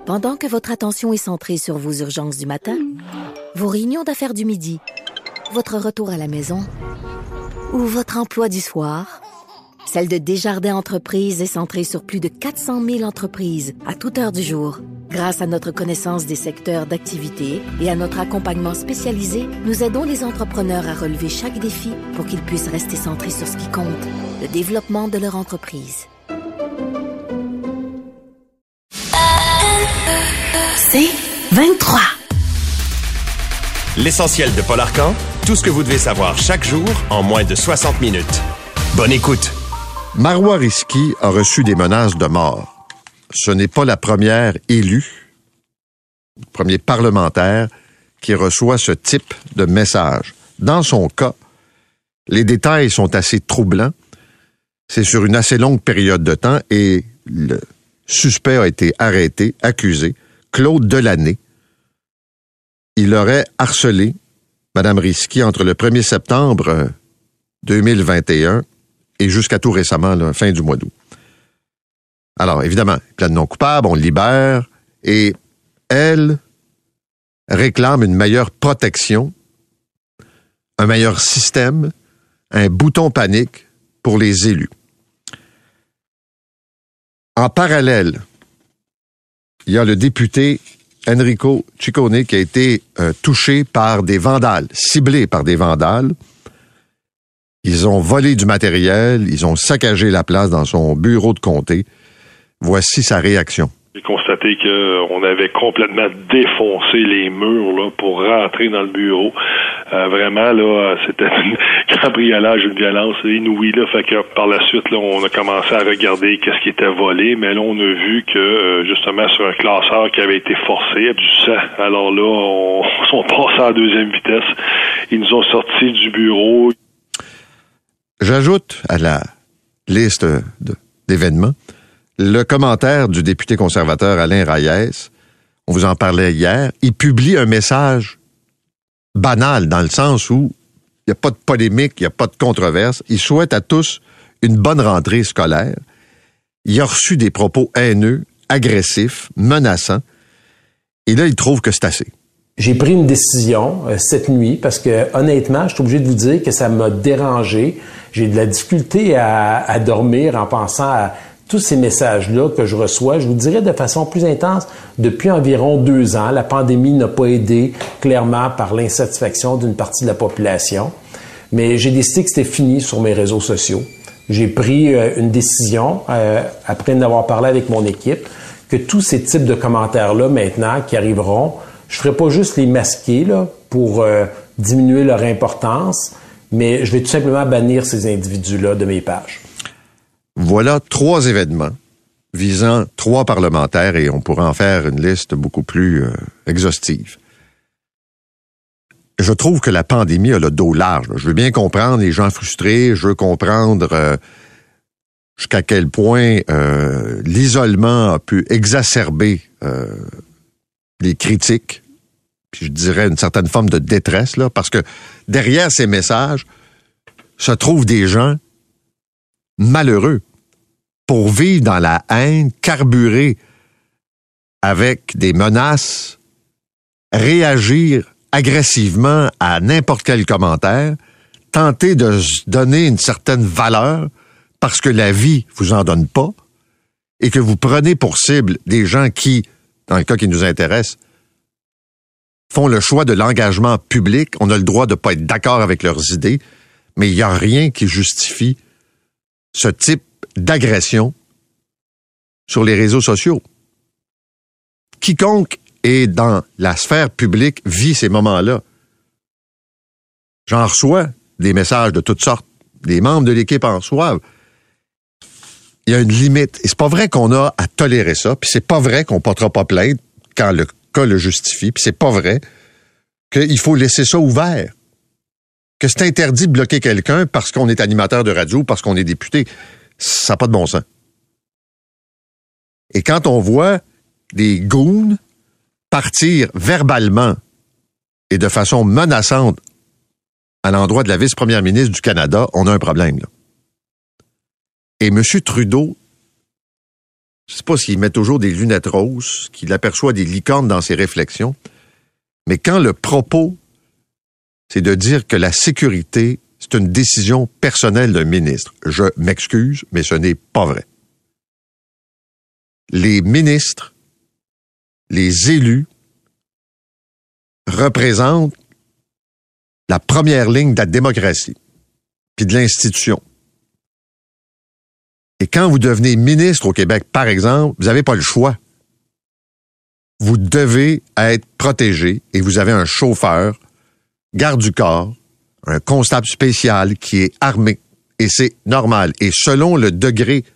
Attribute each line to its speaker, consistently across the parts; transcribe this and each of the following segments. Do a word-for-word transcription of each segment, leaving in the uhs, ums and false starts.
Speaker 1: Pendant que votre attention est centrée sur vos urgences du matin, vos réunions d'affaires du midi, votre retour à la maison ou votre emploi du soir, celle de Desjardins Entreprises est centrée sur plus de quatre cent mille entreprises à toute heure du jour. Grâce à notre connaissance des secteurs d'activité et à notre accompagnement spécialisé, nous aidons les entrepreneurs à relever chaque défi pour qu'ils puissent rester centrés sur ce qui compte, le développement de leur entreprise. C'est vingt-trois.
Speaker 2: L'essentiel de Paul Arcand, tout ce que vous devez savoir chaque jour en moins de soixante minutes. Bonne écoute.
Speaker 3: Marois Risky a reçu des menaces de mort. Ce n'est pas la première élue, le premier parlementaire qui reçoit ce type de message. Dans son cas, les détails sont assez troublants. C'est sur une assez longue période de temps et le suspect a été arrêté, accusé, Claude Delaney. Il aurait harcelé Mme Risky entre le premier septembre deux mille vingt et un et jusqu'à tout récemment, la fin du mois d'août. Alors, évidemment, plein de non coupables, on le libère, et elle réclame une meilleure protection, un meilleur système, un bouton panique pour les élus. En parallèle, il y a le député Enrico Ciccone qui a été euh, touché par des vandales, ciblé par des vandales. Ils ont volé du matériel, ils ont saccagé la place dans son bureau de comté. Voici sa réaction.
Speaker 4: J'ai constaté qu'on avait complètement défoncé les murs là, pour rentrer dans le bureau. Euh, vraiment, là, c'était un cambriolage, une violence inouïe. Là, fait que par la suite, là, on a commencé à regarder qu'est-ce qui était volé, mais là, on a vu que euh, justement sur un classeur qui avait été forcé, il y a du sang. Alors là, on, on sont passés en deuxième vitesse. Ils nous ont sortis du bureau.
Speaker 3: J'ajoute à la liste de, d'événements le commentaire du député conservateur Alain Reyes. On vous en parlait hier. Il publie un message banal dans le sens où il n'y a pas de polémique, il n'y a pas de controverse. Il souhaite à tous une bonne rentrée scolaire. Il a reçu des propos haineux, agressifs, menaçants. Et là, il trouve que c'est assez.
Speaker 5: J'ai pris une décision euh, cette nuit parce que, honnêtement, je suis obligé de vous dire que ça m'a dérangé. J'ai de la difficulté à, à dormir en pensant à tous ces messages-là que je reçois. Je vous dirais de façon plus intense depuis environ deux ans. La pandémie n'a pas aidé, clairement, par l'insatisfaction d'une partie de la population. Mais j'ai décidé que c'était fini sur mes réseaux sociaux. J'ai pris euh, une décision, euh, après d'avoir parlé avec mon équipe, que tous ces types de commentaires-là, maintenant, qui arriveront, je ne ferai pas juste les masquer là, pour euh, diminuer leur importance, mais je vais tout simplement bannir ces individus-là de mes pages.
Speaker 3: Voilà trois événements visant trois parlementaires et on pourrait en faire une liste beaucoup plus euh, exhaustive. Je trouve que la pandémie a le dos large. Je veux bien comprendre les gens frustrés, je veux comprendre euh, jusqu'à quel point euh, l'isolement a pu exacerber euh, les critiques, puis je dirais une certaine forme de détresse, là, parce que derrière ces messages se trouvent des gens malheureux pour vivre dans la haine, carburer avec des menaces, réagir agressivement à n'importe quel commentaire, tenter de se donner une certaine valeur parce que la vie vous en donne pas et que vous prenez pour cible des gens qui, dans le cas qui nous intéresse, font le choix de l'engagement public. On a le droit de ne pas être d'accord avec leurs idées, mais il n'y a rien qui justifie ce type d'agression sur les réseaux sociaux. Quiconque est dans la sphère publique vit ces moments-là. J'en reçois des messages de toutes sortes. Les membres de l'équipe en reçoivent. Il y a une limite. Et c'est pas vrai qu'on a à tolérer ça, puis c'est pas vrai qu'on portera pas plainte quand le cas le justifie, puis c'est pas vrai qu'il faut laisser ça ouvert. Que c'est interdit de bloquer quelqu'un parce qu'on est animateur de radio, parce qu'on est député. Ça n'a pas de bon sens. Et quand on voit des goons partir verbalement et de façon menaçante à l'endroit de la vice-première ministre du Canada, on a un problème, là. Et M. Trudeau je sais pas s'il met toujours des lunettes roses, qu'il aperçoit des licornes dans ses réflexions, mais quand le propos, c'est de dire que la sécurité, c'est une décision personnelle d'un ministre, je m'excuse, mais ce n'est pas vrai. Les ministres, les élus, représentent la première ligne de la démocratie, puis de l'institution. Et quand vous devenez ministre au Québec, par exemple, vous n'avez pas le choix. Vous devez être protégé et vous avez un chauffeur, garde du corps, un constable spécial qui est armé. Et c'est normal. Et selon le degré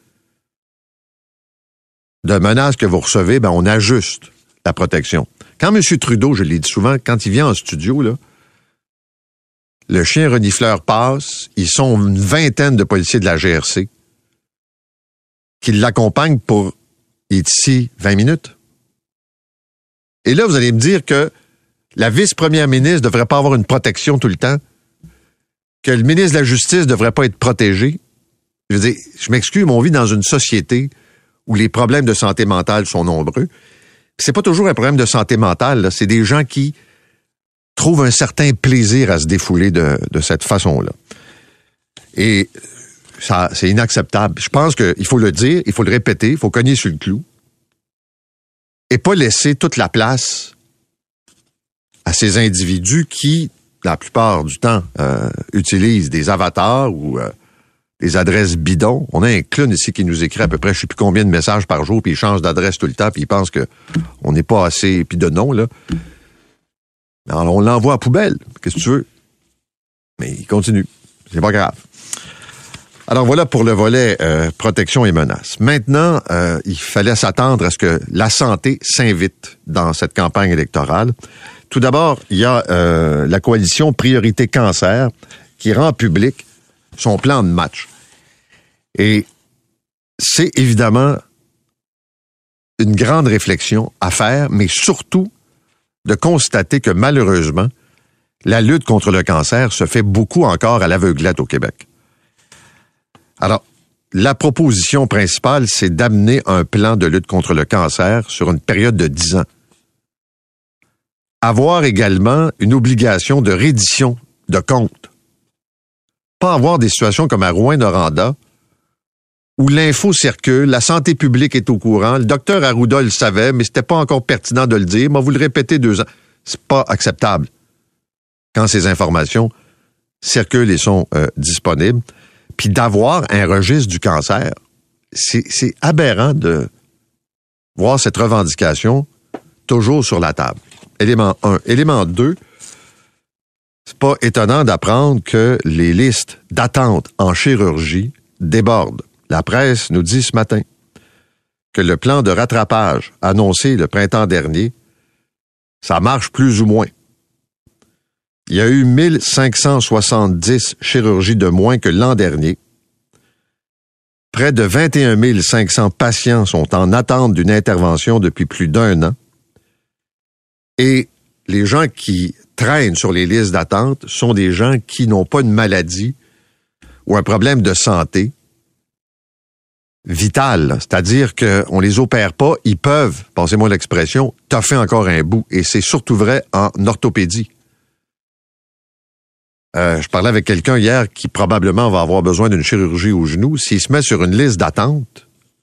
Speaker 3: de menace que vous recevez, ben on ajuste la protection. Quand M. Trudeau, je l'ai dit souvent, quand il vient en studio, là, le chien renifleur passe, ils sont une vingtaine de policiers de la G R C qui l'accompagnent pour, il est ici, vingt minutes. Et là, vous allez me dire que la vice-première ministre ne devrait pas avoir une protection tout le temps, que le ministre de la Justice ne devrait pas être protégé. Je veux dire, je m'excuse, mais on vit dans une société où les problèmes de santé mentale sont nombreux. C'est pas toujours un problème de santé mentale, là. C'est des gens qui trouvent un certain plaisir à se défouler de, de cette façon-là. Et ça, c'est inacceptable. Je pense qu'il faut le dire, il faut le répéter, il faut cogner sur le clou et pas laisser toute la place à ces individus qui, la plupart du temps, euh, utilisent des avatars ou euh, des adresses bidons. On a un clown ici qui nous écrit à peu près je sais plus combien de messages par jour, puis il change d'adresse tout le temps, puis il pense que on n'est pas assez, puis de nom, là. Alors, on l'envoie à la poubelle. Qu'est-ce que tu veux? Mais il continue. C'est pas grave. Alors voilà pour le volet euh, protection et menaces. Maintenant, euh, il fallait s'attendre à ce que la santé s'invite dans cette campagne électorale. Tout d'abord, il y a euh, la coalition Priorité Cancer qui rend public son plan de match. Et c'est évidemment une grande réflexion à faire, mais surtout de constater que malheureusement, la lutte contre le cancer se fait beaucoup encore à l'aveuglette au Québec. Alors, la proposition principale, c'est d'amener un plan de lutte contre le cancer sur une période de dix ans. Avoir également une obligation de reddition de comptes. Pas avoir des situations comme à Rouyn-Noranda, où l'info circule, la santé publique est au courant, le docteur Arruda le savait, mais c'était pas encore pertinent de le dire, mais vous le répétez deux ans. C'est pas acceptable quand ces informations circulent et sont euh, disponibles. Puis d'avoir un registre du cancer, c'est, c'est aberrant de voir cette revendication toujours sur la table. Élément un. Élément deux, c'est pas étonnant d'apprendre que les listes d'attente en chirurgie débordent. La presse nous dit ce matin que le plan de rattrapage annoncé le printemps dernier, ça marche plus ou moins. Il y a eu mille cinq cent soixante-dix chirurgies de moins que l'an dernier. Près de vingt et un mille cinq cents patients sont en attente d'une intervention depuis plus d'un an. Et les gens qui traînent sur les listes d'attente sont des gens qui n'ont pas une maladie ou un problème de santé vital. C'est-à-dire qu'on les opère pas, ils peuvent, passez-moi l'expression, toffer encore un bout. Et c'est surtout vrai en orthopédie. Euh, je parlais avec quelqu'un hier qui probablement va avoir besoin d'une chirurgie au genou. S'il se met sur une liste d'attente,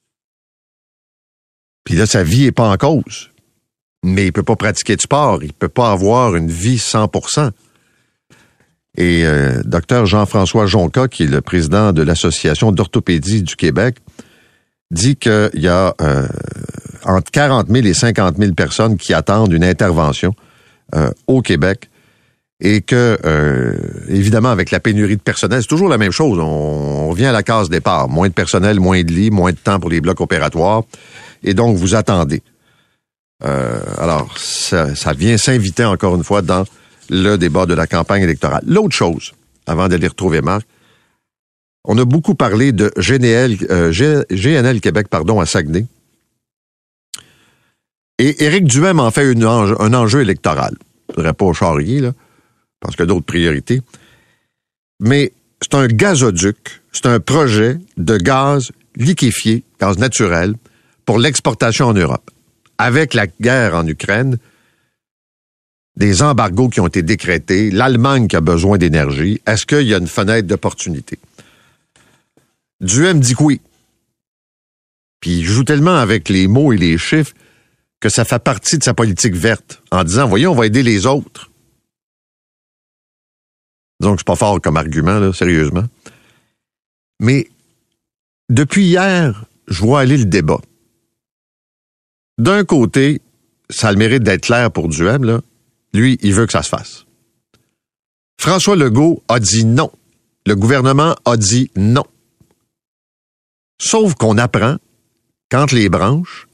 Speaker 3: puis là, sa vie est pas en cause, mais il peut pas pratiquer de sport, il peut pas avoir une vie cent pour cent. Et euh, docteur Jean-François Jonca, qui est le président de l'Association d'orthopédie du Québec, dit qu'il y a euh, entre quarante mille et cinquante mille personnes qui attendent une intervention euh, au Québec. Et que, euh, évidemment, avec la pénurie de personnel, c'est toujours la même chose. On, on revient à la case départ. Moins de personnel, moins de lits, moins de temps pour les blocs opératoires. Et donc, vous attendez. Euh, alors, ça, ça vient s'inviter encore une fois dans le débat de la campagne électorale. L'autre chose, avant d'aller retrouver Marc, on a beaucoup parlé de G N L, euh, G N L Québec, pardon, à Saguenay. Et Éric Duhem en fait une, un enjeu électoral. Je ne voudrais pas charrier, là, parce qu'il y a d'autres priorités. Mais c'est un gazoduc, c'est un projet de gaz liquéfié, gaz naturel, pour l'exportation en Europe. Avec la guerre en Ukraine, des embargos qui ont été décrétés, l'Allemagne qui a besoin d'énergie, est-ce qu'il y a une fenêtre d'opportunité? Duhem dit que oui. Puis il joue tellement avec les mots et les chiffres que ça fait partie de sa politique verte, en disant, voyez, on va aider les autres. Disons que c'est pas fort comme argument, là, sérieusement. Mais depuis hier, je vois aller le débat. D'un côté, ça a le mérite d'être clair pour Duhem, là. Lui, il veut que ça se fasse. François Legault a dit non. Le gouvernement a dit non. Sauf qu'on apprend, qu'entre les branches,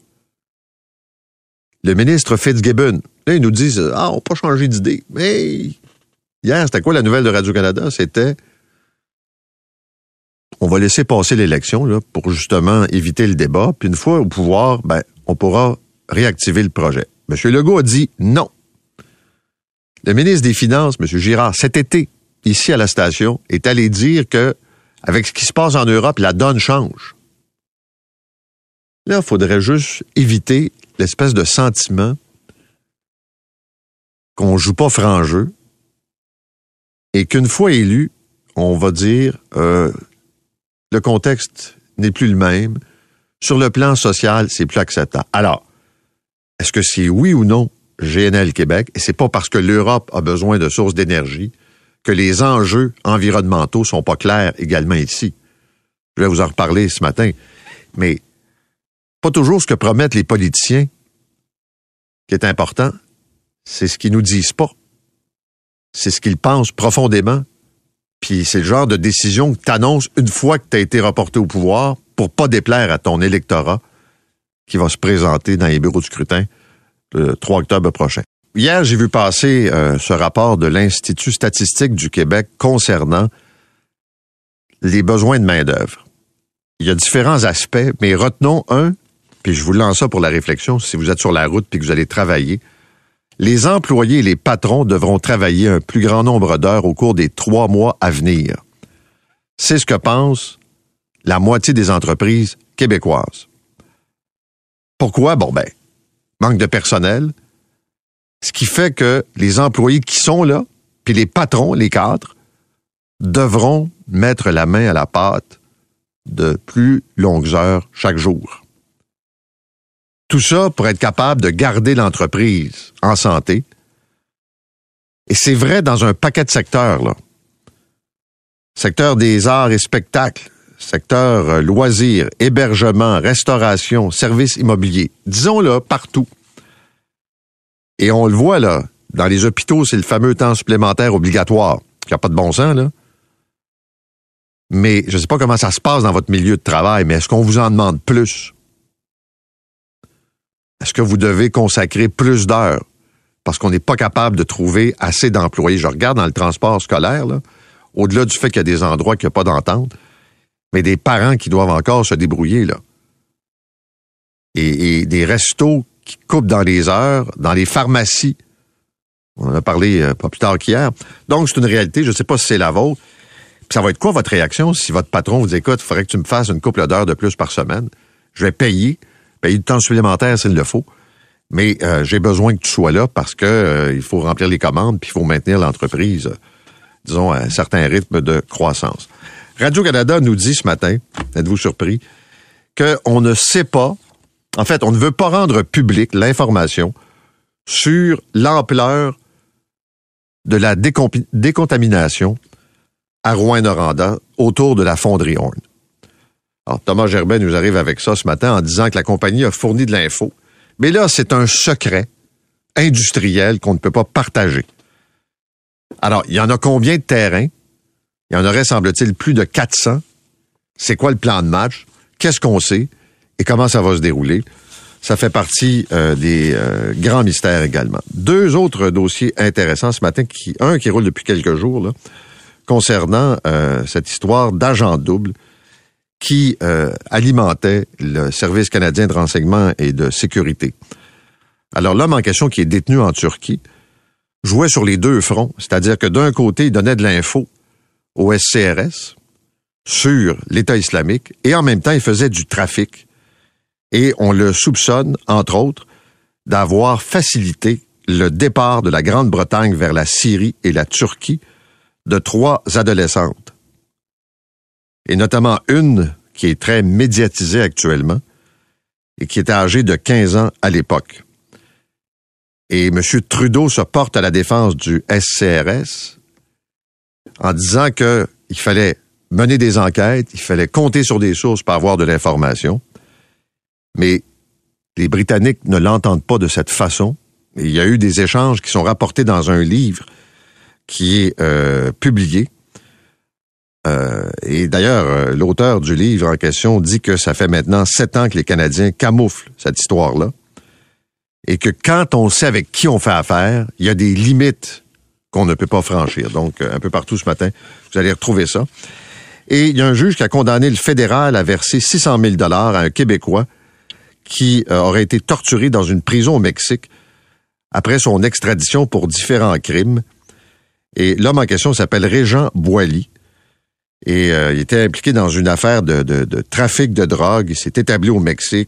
Speaker 3: le ministre Fitzgibbon, là, ils nous disent « Ah, on n'a pas changé d'idée. » Mais hier, c'était quoi la nouvelle de Radio-Canada? C'était on va laisser passer l'élection là, pour justement éviter le débat. Puis une fois au pouvoir, ben, on pourra réactiver le projet. M. Legault a dit non. Le ministre des Finances, M. Girard, cet été, ici à la station, est allé dire que avec ce qui se passe en Europe, la donne change. Là, il faudrait juste éviter l'espèce de sentiment qu'on joue pas franc jeu et qu'une fois élu, on va dire euh, le contexte n'est plus le même. Sur le plan social, c'est plus acceptable. Alors, est-ce que c'est oui ou non G N L Québec? Et c'est pas parce que l'Europe a besoin de sources d'énergie que les enjeux environnementaux sont pas clairs également ici. Je vais vous en reparler ce matin. Mais pas toujours ce que promettent les politiciens qui est important, c'est ce qu'ils nous disent pas. C'est ce qu'ils pensent profondément. Puis c'est le genre de décision que tu annonces une fois que tu as été reporté au pouvoir pour pas déplaire à ton électorat qui va se présenter dans les bureaux de scrutin le trois octobre prochain. Hier, j'ai vu passer euh, ce rapport de l'Institut statistique du Québec concernant les besoins de main-d'œuvre. Il y a différents aspects, mais retenons un, puis je vous lance ça pour la réflexion, si vous êtes sur la route puis que vous allez travailler. Les employés et les patrons devront travailler un plus grand nombre d'heures au cours des trois mois à venir. C'est ce que pense la moitié des entreprises québécoises. Pourquoi? Bon, ben, manque de personnel, ce qui fait que les employés qui sont là, puis les patrons, les cadres, devront mettre la main à la pâte de plus longues heures chaque jour. Tout ça pour être capable de garder l'entreprise en santé. Et c'est vrai dans un paquet de secteurs, là. Secteur des arts et spectacles, secteur euh, loisirs, hébergement, restauration, services immobiliers. Disons-le, partout. Et on le voit, là, dans les hôpitaux, c'est le fameux temps supplémentaire obligatoire, qui n'a pas de bon sens, là. Mais je ne sais pas comment ça se passe dans votre milieu de travail, mais est-ce qu'on vous en demande plus? Est-ce que vous devez consacrer plus d'heures parce qu'on n'est pas capable de trouver assez d'employés? Je regarde dans le transport scolaire, là, au-delà du fait qu'il y a des endroits qu'il n'y a pas d'entente, mais des parents qui doivent encore se débrouiller, là. Et, et des restos qui coupent dans les heures, dans les pharmacies. On en a parlé euh, pas plus tard qu'hier. Donc, c'est une réalité. Je ne sais pas si c'est la vôtre. Puis ça va être quoi votre réaction si votre patron vous dit, écoute, il faudrait que tu me fasses une couple d'heures de plus par semaine. Je vais payer. Payer du temps supplémentaire s'il le faut, mais euh, j'ai besoin que tu sois là parce que euh, il faut remplir les commandes puis il faut maintenir l'entreprise, euh, disons, à un certain rythme de croissance. Radio-Canada nous dit ce matin, êtes-vous surpris, qu'on ne sait pas, en fait, on ne veut pas rendre publique l'information sur l'ampleur de la décompi- décontamination à Rouyn-Noranda autour de la fonderie Horn. Alors, Thomas Gerbet nous arrive avec ça ce matin en disant que la compagnie a fourni de l'info. Mais là, c'est un secret industriel qu'on ne peut pas partager. Alors, il y en a combien de terrains? Il y en aurait, semble-t-il, plus de quatre cents. C'est quoi le plan de match? Qu'est-ce qu'on sait? Et comment ça va se dérouler? Ça fait partie euh, des euh, grands mystères également. Deux autres dossiers intéressants ce matin, qui un qui roule depuis quelques jours, là, concernant euh, cette histoire d'agent double qui euh, alimentait le Service canadien de renseignement et de sécurité. Alors, l'homme en question, qui est détenu en Turquie, jouait sur les deux fronts, c'est-à-dire que d'un côté, il donnait de l'info au S C R S sur l'État islamique, et en même temps, il faisait du trafic. Et on le soupçonne, entre autres, d'avoir facilité le départ de la Grande-Bretagne vers la Syrie et la Turquie de trois adolescentes. Et notamment une qui est très médiatisée actuellement et qui était âgée de quinze ans à l'époque. Et M. Trudeau se porte à la défense du S C R S en disant qu'il fallait mener des enquêtes, il fallait compter sur des sources pour avoir de l'information. Mais les Britanniques ne l'entendent pas de cette façon. Et il y a eu des échanges qui sont rapportés dans un livre qui est euh, publié. Euh, et d'ailleurs, euh, l'auteur du livre en question dit que ça fait maintenant sept ans que les Canadiens camouflent cette histoire-là. Et que quand on sait avec qui on fait affaire, il y a des limites qu'on ne peut pas franchir. Donc, un peu partout ce matin, vous allez retrouver ça. Et il y a un juge qui a condamné le fédéral à verser six cent mille dollars à un Québécois qui euh, aurait été torturé dans une prison au Mexique après son extradition pour différents crimes. Et l'homme en question s'appelle Régent Boily. Et euh, il était impliqué dans une affaire de, de, de trafic de drogue. Il s'est établi au Mexique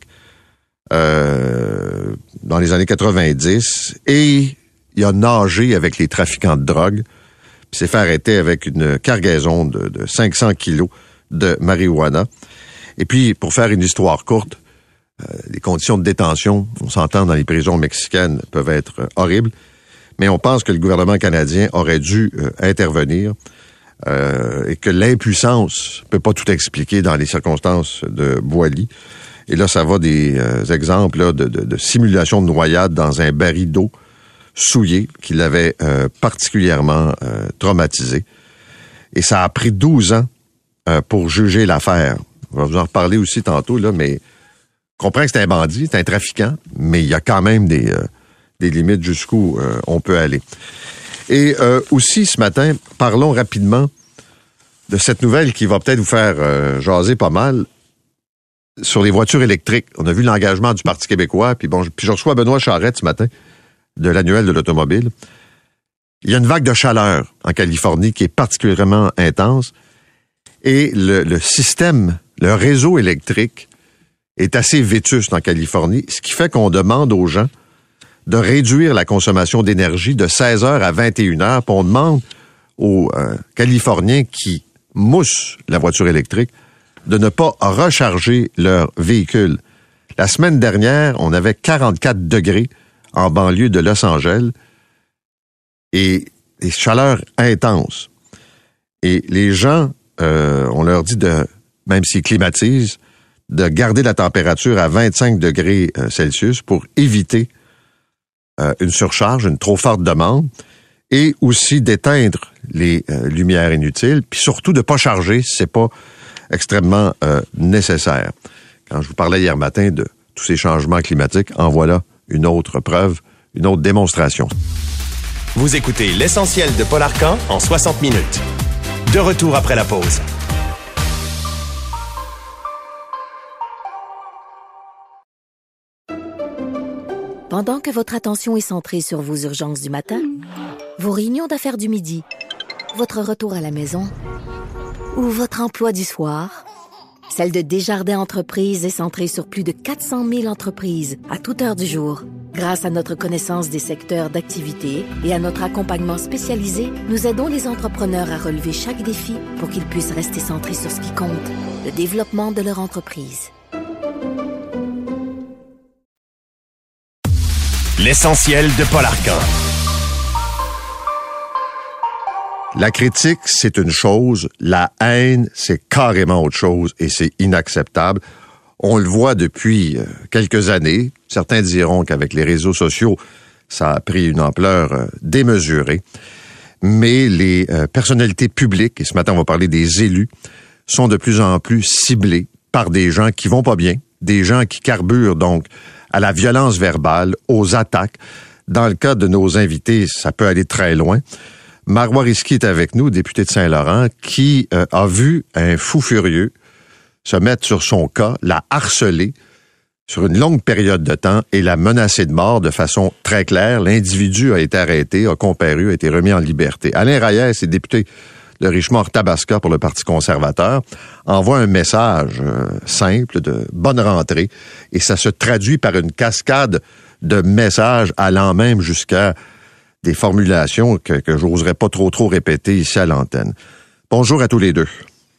Speaker 3: euh, dans les années quatre-vingt-dix. Et il a nagé avec les trafiquants de drogue. Puis s'est fait arrêter avec une cargaison de, de cinq cents kilos de marijuana. Et puis, pour faire une histoire courte, euh, les conditions de détention, on s'entend dans les prisons mexicaines, peuvent être euh, horribles. Mais on pense que le gouvernement canadien aurait dû euh, intervenir euh, et que l'impuissance ne peut pas tout expliquer dans les circonstances de Boily. Et là, ça va des euh, exemples là, de, de, de simulation de noyade dans un baril d'eau souillé qui l'avait euh, particulièrement euh, traumatisé. Et ça a pris douze ans euh, pour juger l'affaire. On va vous en reparler aussi tantôt, là, mais on comprend que c'est un bandit, c'est un trafiquant, mais il y a quand même des... Euh, des limites jusqu'où euh, on peut aller. Et euh, aussi, ce matin, parlons rapidement de cette nouvelle qui va peut-être vous faire euh, jaser pas mal sur les voitures électriques. On a vu l'engagement du Parti québécois, puis bon, puis je reçois Benoît Charette ce matin, de l'annuel de l'automobile. Il y a une vague de chaleur en Californie qui est particulièrement intense, et le, le système, le réseau électrique est assez vétuste en Californie, ce qui fait qu'on demande aux gens de réduire la consommation d'énergie de seize heures à vingt et une heures. Puis on demande aux euh, Californiens qui moussent la voiture électrique de ne pas recharger leur véhicule. La semaine dernière, on avait quarante-quatre degrés en banlieue de Los Angeles et des chaleurs intenses. Et les gens, euh, on leur dit de, même s'ils climatisent, de garder la température à vingt-cinq degrés Celsius pour éviter Euh, une surcharge, une trop forte demande, et aussi d'éteindre les euh, lumières inutiles, puis surtout de ne pas charger si c'est pas extrêmement euh, nécessaire. Quand je vous parlais hier matin de tous ces changements climatiques, en voilà une autre preuve, une autre démonstration.
Speaker 2: Vous écoutez l'essentiel de Paul Arcan en soixante minutes. De retour après la pause.
Speaker 1: Pendant que votre attention est centrée sur vos urgences du matin, vos réunions d'affaires du midi, votre retour à la maison ou votre emploi du soir, celle de Desjardins Entreprises est centrée sur plus de quatre cent mille entreprises à toute heure du jour. Grâce à notre connaissance des secteurs d'activité et à notre accompagnement spécialisé, nous aidons les entrepreneurs à relever chaque défi pour qu'ils puissent rester centrés sur ce qui compte, le développement de leur entreprise.
Speaker 2: L'essentiel de Paul Arcan.
Speaker 3: La critique, c'est une chose. La haine, c'est carrément autre chose et c'est inacceptable. On le voit depuis quelques années. Certains diront qu'avec les réseaux sociaux, ça a pris une ampleur démesurée. Mais les personnalités publiques, et ce matin on va parler des élus, sont de plus en plus ciblés par des gens qui vont pas bien, des gens qui carburent donc à la violence verbale, aux attaques. Dans le cas de nos invités, ça peut aller très loin. Marois Risky est avec nous, député de Saint-Laurent, qui euh, a vu un fou furieux se mettre sur son cas, la harceler sur une longue période de temps et la menacer de mort de façon très claire. L'individu a été arrêté, a comparu, a été remis en liberté. Alain Reyes est député de Richemont-Tabasca pour le Parti conservateur, envoie un message euh, simple de bonne rentrée et ça se traduit par une cascade de messages allant même jusqu'à des formulations que, que j'oserais pas trop trop répéter ici à l'antenne. Bonjour à tous les deux.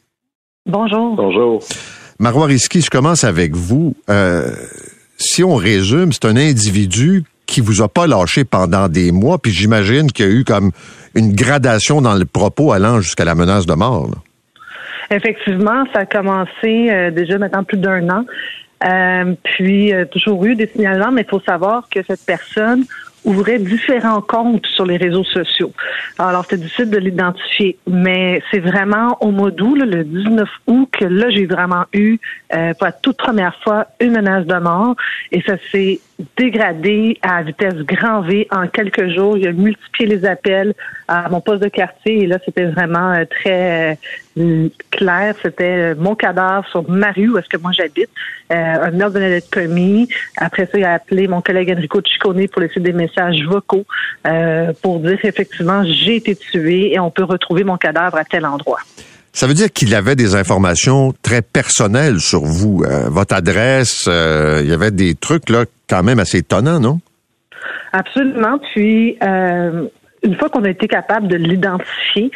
Speaker 6: Bonjour.
Speaker 4: Bonjour.
Speaker 3: Marois Risky, je commence avec vous. Euh, si on résume, c'est un individu qui vous a pas lâché pendant des mois, puis j'imagine qu'il y a eu comme une gradation dans le propos allant jusqu'à la menace de mort. Là.
Speaker 6: Effectivement, ça a commencé euh, déjà maintenant plus d'un an. Euh, puis, euh, toujours eu des signalements, mais il faut savoir que cette personne ouvrait différents comptes sur les réseaux sociaux. Alors, c'est difficile de l'identifier, mais c'est vraiment au mois d'août, là, le dix-neuf août, que là, j'ai vraiment eu, euh, pour la toute première fois, une menace de mort, et ça s'est dégradé à vitesse grand V en quelques jours. Il a multiplié les appels à mon poste de quartier, et là, c'était vraiment euh, très euh, clair. C'était euh, mon cadavre sur ma rue, où est-ce que moi j'habite. Euh, un meurtre venait d'être commis. Après ça, il a appelé mon collègue Enrico Ciccone pour laisser des messages vocaux euh, pour dire effectivement j'ai été tué et on peut retrouver mon cadavre à tel endroit.
Speaker 3: Ça veut dire qu'il avait des informations très personnelles sur vous, euh, votre adresse, euh, il y avait des trucs là quand même assez étonnants, non?
Speaker 6: Absolument. Puis euh, une fois qu'on a été capable de l'identifier,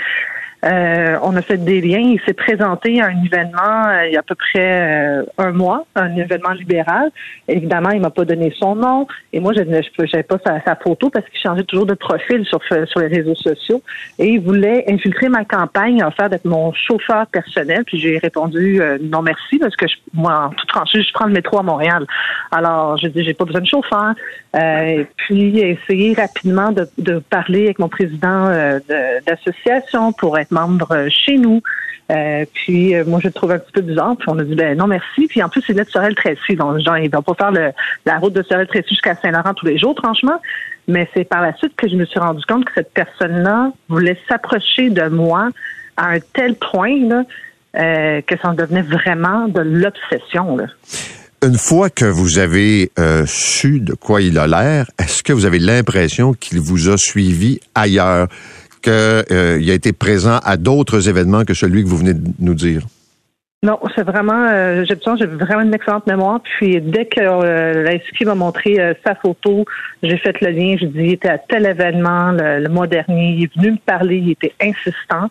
Speaker 6: Euh, on a fait des liens. Il s'est présenté à un événement euh, il y a à peu près euh, un mois, un événement libéral. Évidemment, il m'a pas donné son nom et moi, je n'avais pas sa, sa photo parce qu'il changeait toujours de profil sur sur les réseaux sociaux et il voulait infiltrer ma campagne, en faire d'être mon chauffeur personnel. Puis j'ai répondu euh, non merci parce que je, moi, en toute franchise, je prends le métro à Montréal. Alors, je dis j'ai pas besoin de chauffeur. Euh, et puis essayer rapidement de, de parler avec mon président euh, de, d'association pour être membre chez nous. Euh, puis euh, moi je le trouve un petit peu bizarre. Puis on a dit ben non merci. Puis en plus il venait de Sorel-Tracy. Donc genre, il va pas faire le, la route de Sorel-Tracy jusqu'à Saint-Laurent tous les jours, franchement. Mais c'est par la suite que je me suis rendu compte que cette personne-là voulait s'approcher de moi à un tel point là, euh, que ça en devenait vraiment de l'obsession. Là.
Speaker 3: Une fois que vous avez euh, su de quoi il a l'air, est-ce que vous avez l'impression qu'il vous a suivi ailleurs? Qu'il euh, a été présent à d'autres événements que celui que vous venez de nous dire?
Speaker 6: Non, c'est vraiment, euh, j'ai l'impression, j'ai vraiment une excellente mémoire. Puis dès que euh, la S Q m'a montré euh, sa photo, j'ai fait le lien. J'ai dit, il était à tel événement le, le mois dernier. Il est venu me parler. Il était insistant.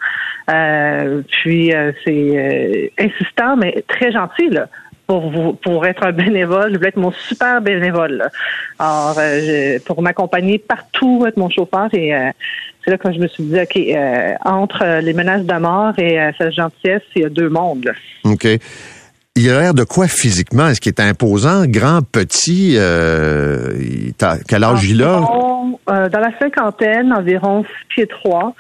Speaker 6: Euh, puis euh, c'est euh, insistant, mais très gentil là. Pour vous, pour être un bénévole, je voulais être mon super bénévole. Là. Alors, euh, je, pour m'accompagner partout, être mon chauffeur. Et euh, c'est là que je me suis dit, OK, euh, entre les menaces de mort et euh, sa gentillesse, il y a deux mondes. Là.
Speaker 3: OK. Il a l'air de quoi physiquement? Est-ce qu'il est imposant, grand, petit? Euh, il t'a, quel âge il a?
Speaker 6: Euh, dans la cinquantaine, environ six pieds trois.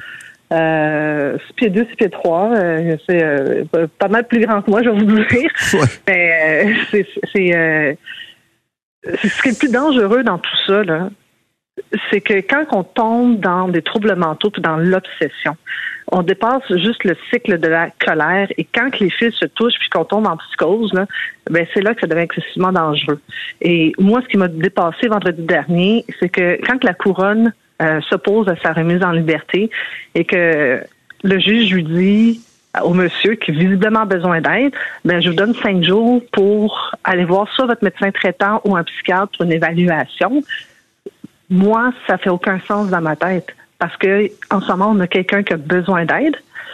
Speaker 6: Euh, six pieds deux, six pieds trois, euh, c'est euh, pas mal plus grand que moi, je vais vous le dire. Ouais. Mais euh, c'est, c'est, euh, c'est ce qui est le plus dangereux dans tout ça, là, c'est que quand on tombe dans des troubles mentaux puis dans l'obsession, on dépasse juste le cycle de la colère et quand les fils se touchent puis qu'on tombe en psychose, là, ben c'est là que ça devient excessivement dangereux. Et moi, ce qui m'a dépassé vendredi dernier, c'est que quand la couronne Euh, s'oppose à sa remise en liberté et que le juge lui dit au monsieur qui visiblement a besoin d'aide, ben je vous donne cinq jours pour aller voir soit votre médecin traitant ou un psychiatre pour une évaluation. Moi, ça fait aucun sens dans ma tête parce que en ce moment, on a quelqu'un qui a besoin d'aide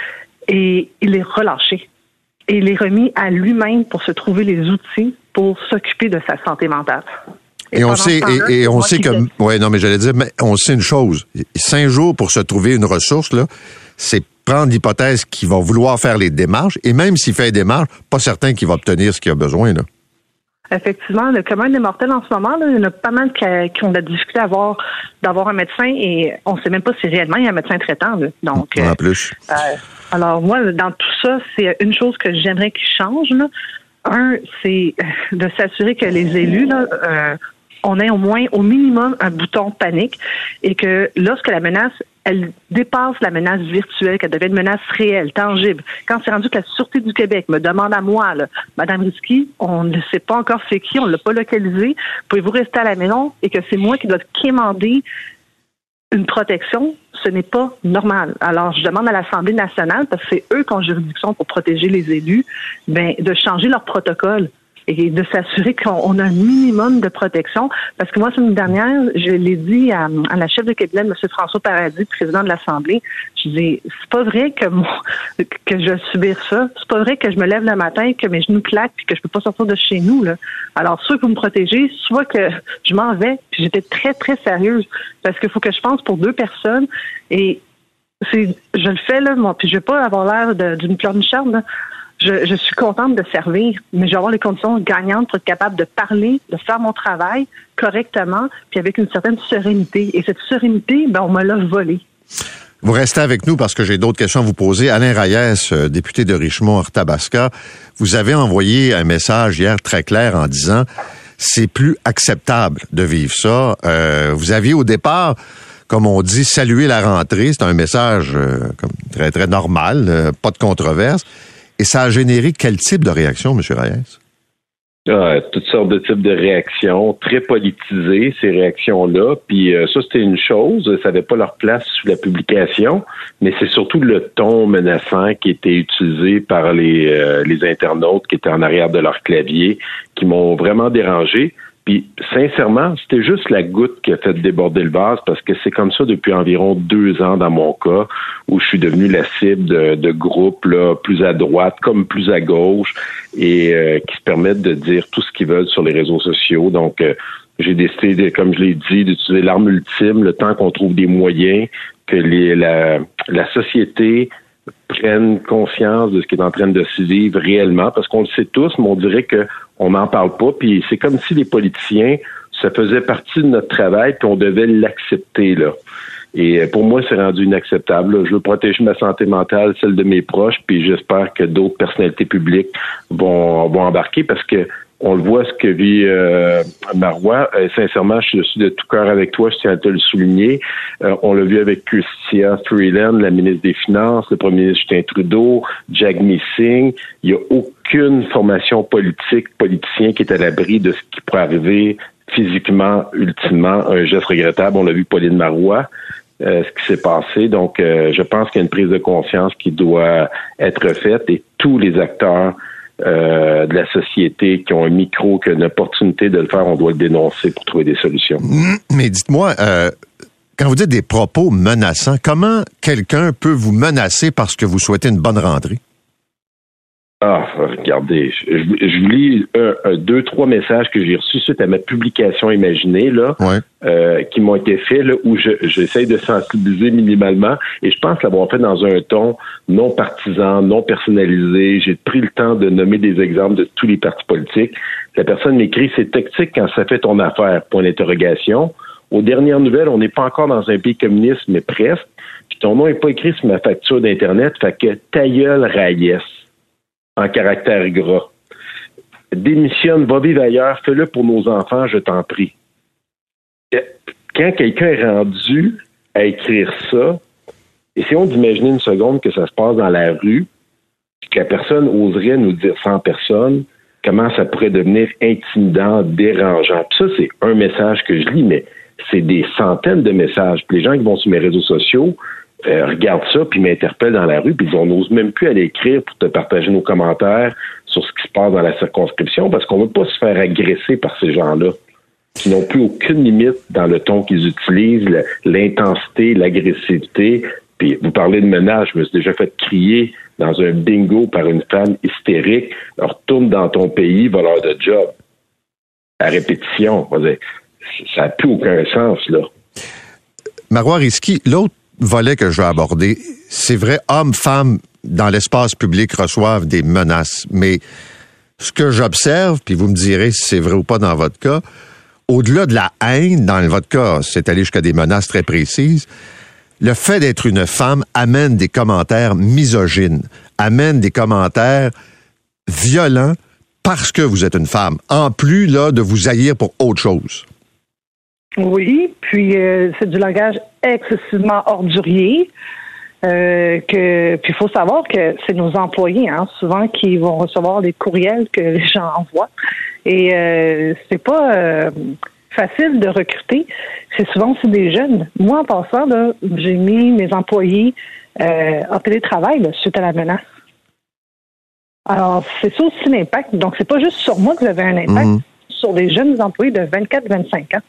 Speaker 6: et il est relâché. Et il est remis à lui-même pour se trouver les outils pour s'occuper de sa santé mentale.
Speaker 3: Et, et on sait, et, et on sait que, ouais, non, mais j'allais dire, mais on sait une chose. Cinq jours pour se trouver une ressource, là, c'est prendre l'hypothèse qu'il va vouloir faire les démarches, et même s'il fait les démarches, pas certain qu'il va obtenir ce qu'il a besoin, là.
Speaker 6: Effectivement, le commun des mortels en ce moment, là, il y en a pas mal qui, qui ont de la difficulté à avoir, d'avoir un médecin et on sait même pas si réellement il y a un médecin traitant, là. Donc,
Speaker 3: en
Speaker 6: euh,
Speaker 3: plus.
Speaker 6: Euh, alors, moi, dans tout ça, c'est une chose que j'aimerais qu'il change, là. Un, c'est de s'assurer que les élus, là, euh, on ait au moins, au minimum, un bouton panique et que lorsque la menace, elle dépasse la menace virtuelle, qu'elle devient une menace réelle, tangible. Quand c'est rendu que la Sûreté du Québec me demande à moi, là, Madame Risky, on ne sait pas encore c'est qui, on ne l'a pas localisé, pouvez-vous rester à la maison et que c'est moi qui dois quémander une protection ce n'est pas normal. Alors, je demande à l'Assemblée nationale, parce que c'est eux qui ont juridiction pour protéger les élus, ben, de changer leur protocole et de s'assurer qu'on a un minimum de protection. Parce que moi, la semaine dernière, je l'ai dit à, à la chef de cabinet, M. François Paradis, président de l'Assemblée, je dis, c'est pas vrai que mon, que je vais subir ça. C'est pas vrai que je me lève le matin, que mes genoux claquent, puis que je peux pas sortir de chez nous, là. Alors, soit que vous me protégez, soit que je m'en vais. Puis j'étais très, très sérieuse. Parce qu'il faut que je pense pour deux personnes. Et c'est, je le fais, là, moi, puis je vais pas avoir l'air de, d'une pleurnicharde, là. Je, je suis contente de servir, mais je vais avoir les conditions gagnantes pour être capable de parler, de faire mon travail correctement, puis avec une certaine sérénité. Et cette sérénité, ben, on me l'a volée.
Speaker 3: Vous restez avec nous parce que j'ai d'autres questions à vous poser. Alain Reyes, député de Richmond-Arthabasca, vous avez envoyé un message hier très clair en disant « c'est plus acceptable de vivre ça euh, ». Vous aviez au départ, comme on dit, salué la rentrée. C'est un message euh, comme très, très normal, euh, pas de controverse. Et ça a généré quel type de réaction, M. Reyes?
Speaker 7: Ah, toutes sortes de types de réactions, très politisées, ces réactions-là. Puis euh, ça, c'était une chose, ça n'avait pas leur place sous la publication, mais c'est surtout le ton menaçant qui était utilisé par les, euh, les internautes qui étaient en arrière de leur clavier, qui m'ont vraiment dérangé. Puis, sincèrement, c'était juste la goutte qui a fait déborder le vase parce que c'est comme ça depuis environ deux ans dans mon cas où je suis devenu la cible de, de groupes là, plus à droite comme plus à gauche et euh, qui se permettent de dire tout ce qu'ils veulent sur les réseaux sociaux. Donc, euh, j'ai décidé, de, comme je l'ai dit, d'utiliser l'arme ultime le temps qu'on trouve des moyens, que les, la, la société prenne conscience de ce qui est en train de se vivre réellement, parce qu'on le sait tous, mais on dirait que on n'en parle pas, puis c'est comme si les politiciens, ça faisait partie de notre travail, puis on devait l'accepter, là. Et pour moi, c'est rendu inacceptable, là. Je veux protéger ma santé mentale, celle de mes proches, puis j'espère que d'autres personnalités publiques vont, vont embarquer, parce que on le voit ce que vit euh, Marois. Euh, sincèrement, je suis de tout cœur avec toi, je tiens à te le souligner. Euh, on l'a vu avec Chrystia Freeland, la ministre des Finances, le premier ministre Justin Trudeau, Jagmeet Singh. Il n'y a aucune formation politique, politicien qui est à l'abri de ce qui pourrait arriver physiquement, ultimement, un geste regrettable. On l'a vu Pauline Marois. Euh, ce qui s'est passé. Donc, euh, je pense qu'il y a une prise de conscience qui doit être faite et tous les acteurs Euh, de la société qui ont un micro, qui ont une opportunité de le faire, on doit le dénoncer pour trouver des solutions.
Speaker 3: Mais dites-moi, euh, quand vous dites des propos menaçants, comment quelqu'un peut vous menacer parce que vous souhaitez une bonne rentrée?
Speaker 7: Ah, regardez, je, je vous lis un, un, deux, trois messages que j'ai reçus suite à ma publication imaginée, là,
Speaker 3: ouais.
Speaker 7: euh, qui m'ont été faits, là, où je, j'essaie de sensibiliser minimalement, et je pense l'avoir fait dans un ton non partisan, non personnalisé. J'ai pris le temps de nommer des exemples de tous les partis politiques. La personne m'écrit, c'est toxique quand ça fait ton affaire, point d'interrogation. Aux dernières nouvelles, on n'est pas encore dans un pays communiste, mais presque. Puis ton nom n'est pas écrit sur ma facture d'Internet, fait que ta gueule, Reyes, en caractère gras. Démissionne, va vivre ailleurs, fais-le pour nos enfants, je t'en prie. Quand quelqu'un est rendu à écrire ça, essayons d'imaginer une seconde que ça se passe dans la rue, que la personne oserait nous dire sans personne comment ça pourrait devenir intimidant, dérangeant. Puis ça, c'est un message que je lis, mais c'est des centaines de messages. Puis les gens qui vont sur mes réseaux sociaux, Euh, regarde ça, puis m'interpelle dans la rue, puis on n'ose même plus aller écrire pour te partager nos commentaires sur ce qui se passe dans la circonscription, parce qu'on ne veut pas se faire agresser par ces gens-là, qui n'ont plus aucune limite dans le ton qu'ils utilisent, le, l'intensité, l'agressivité. Puis vous parlez de menaces, je me suis déjà fait crier dans un bingo par une femme hystérique, retourne dans ton pays, voleur de job. À répétition, ça n'a plus aucun sens, là.
Speaker 3: Marois Risky, l'autre volet que je veux aborder, c'est vrai, hommes, femmes, dans l'espace public reçoivent des menaces. Mais ce que j'observe, puis vous me direz si c'est vrai ou pas dans votre cas, au-delà de la haine, dans votre cas, c'est allé jusqu'à des menaces très précises, le fait d'être une femme amène des commentaires misogynes, amène des commentaires violents parce que vous êtes une femme, en plus là de vous haïr pour autre chose.
Speaker 6: Oui, puis euh, c'est du langage excessivement ordurier. Euh, que puis il faut savoir que c'est nos employés, hein, souvent qui vont recevoir des courriels que les gens envoient. Et euh, c'est pas euh, facile de recruter, c'est souvent aussi des jeunes. Moi, en passant, là, j'ai mis mes employés euh, en télétravail là, suite à la menace. Alors, c'est ça aussi l'impact. Donc, c'est pas juste sur moi que vous avez un impact, mmh. sur des jeunes employés de vingt-quatre à vingt-cinq ans.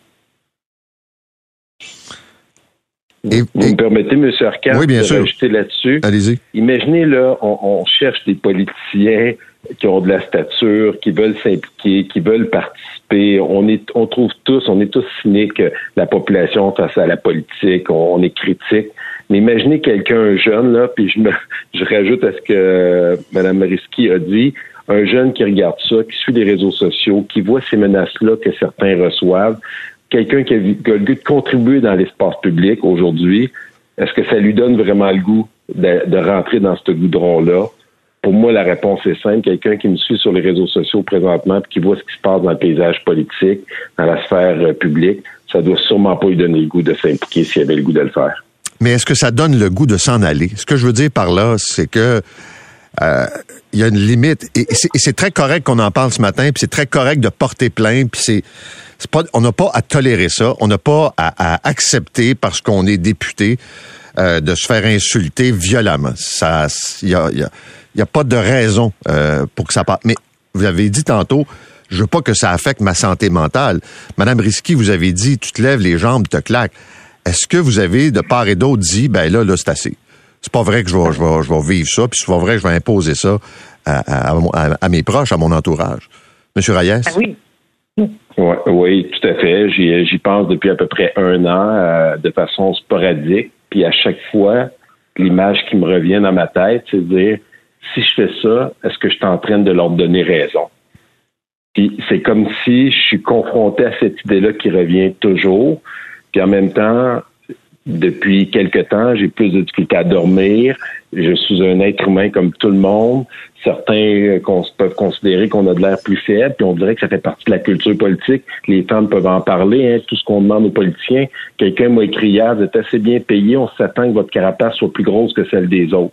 Speaker 7: Et, vous et... me permettez, M. Arcand,
Speaker 3: oui, bien
Speaker 7: de
Speaker 3: sûr.
Speaker 7: rajouter là-dessus.
Speaker 3: Allez-y.
Speaker 7: Imaginez, là, on, on cherche des politiciens qui ont de la stature, qui veulent s'impliquer, qui veulent participer. On est, on trouve tous, on est tous cyniques, la population face à la politique, on, on est critique. Mais imaginez quelqu'un jeune, là, puis je me, je rajoute à ce que Mme Risky a dit, un jeune qui regarde ça, qui suit les réseaux sociaux, qui voit ces menaces-là que certains reçoivent, quelqu'un qui a, qui a le goût de contribuer dans l'espace public aujourd'hui, est-ce que ça lui donne vraiment le goût de, de rentrer dans ce goudron-là? Pour moi, la réponse est simple. Quelqu'un qui me suit sur les réseaux sociaux présentement et qui voit ce qui se passe dans le paysage politique, dans la sphère euh, publique, ça doit sûrement pas lui donner le goût de s'impliquer s'il avait le goût de le faire. Mais
Speaker 3: est-ce que ça donne le goût de s'en aller? Ce que je veux dire par là, c'est que euh, il y a une limite. Et c'est, et c'est très correct qu'on en parle ce matin, puis c'est très correct de porter plainte, puis c'est, c'est pas, on n'a pas à tolérer ça, on n'a pas à, à accepter parce qu'on est député euh, de se faire insulter violemment. Ça, il y a, y a Il n'y a pas de raison euh, pour que ça parte. Mais vous avez dit tantôt, je veux pas que ça affecte ma santé mentale. Madame Risky, vous avez dit, tu te lèves les jambes, tu te claques. Est-ce que vous avez, de part et d'autre, dit, ben là, là, c'est assez. C'est pas vrai que je vais, je vais, je vais vivre ça, puis c'est pas vrai que je vais imposer ça à, à, à, à mes proches, à mon entourage. Monsieur Reyes?
Speaker 6: Ah oui.
Speaker 7: Ouais, oui, tout à fait. J'y, j'y pense depuis à peu près un an, euh, de façon sporadique. Puis à chaque fois, l'image qui me revient dans ma tête, c'est de dire, si je fais ça, est-ce que je suis en train de leur donner raison? Puis c'est comme si je suis confronté à cette idée-là qui revient toujours. Puis en même temps, depuis quelque temps, j'ai plus de difficultés à dormir. Je suis un être humain comme tout le monde. Certains peuvent considérer qu'on a de l'air plus faible, puis on dirait que ça fait partie de la culture politique. Les femmes peuvent en parler, hein, tout ce qu'on demande aux politiciens. Quelqu'un m'a écrit hier, vous êtes assez bien payé, on s'attend que votre carapace soit plus grosse que celle des autres.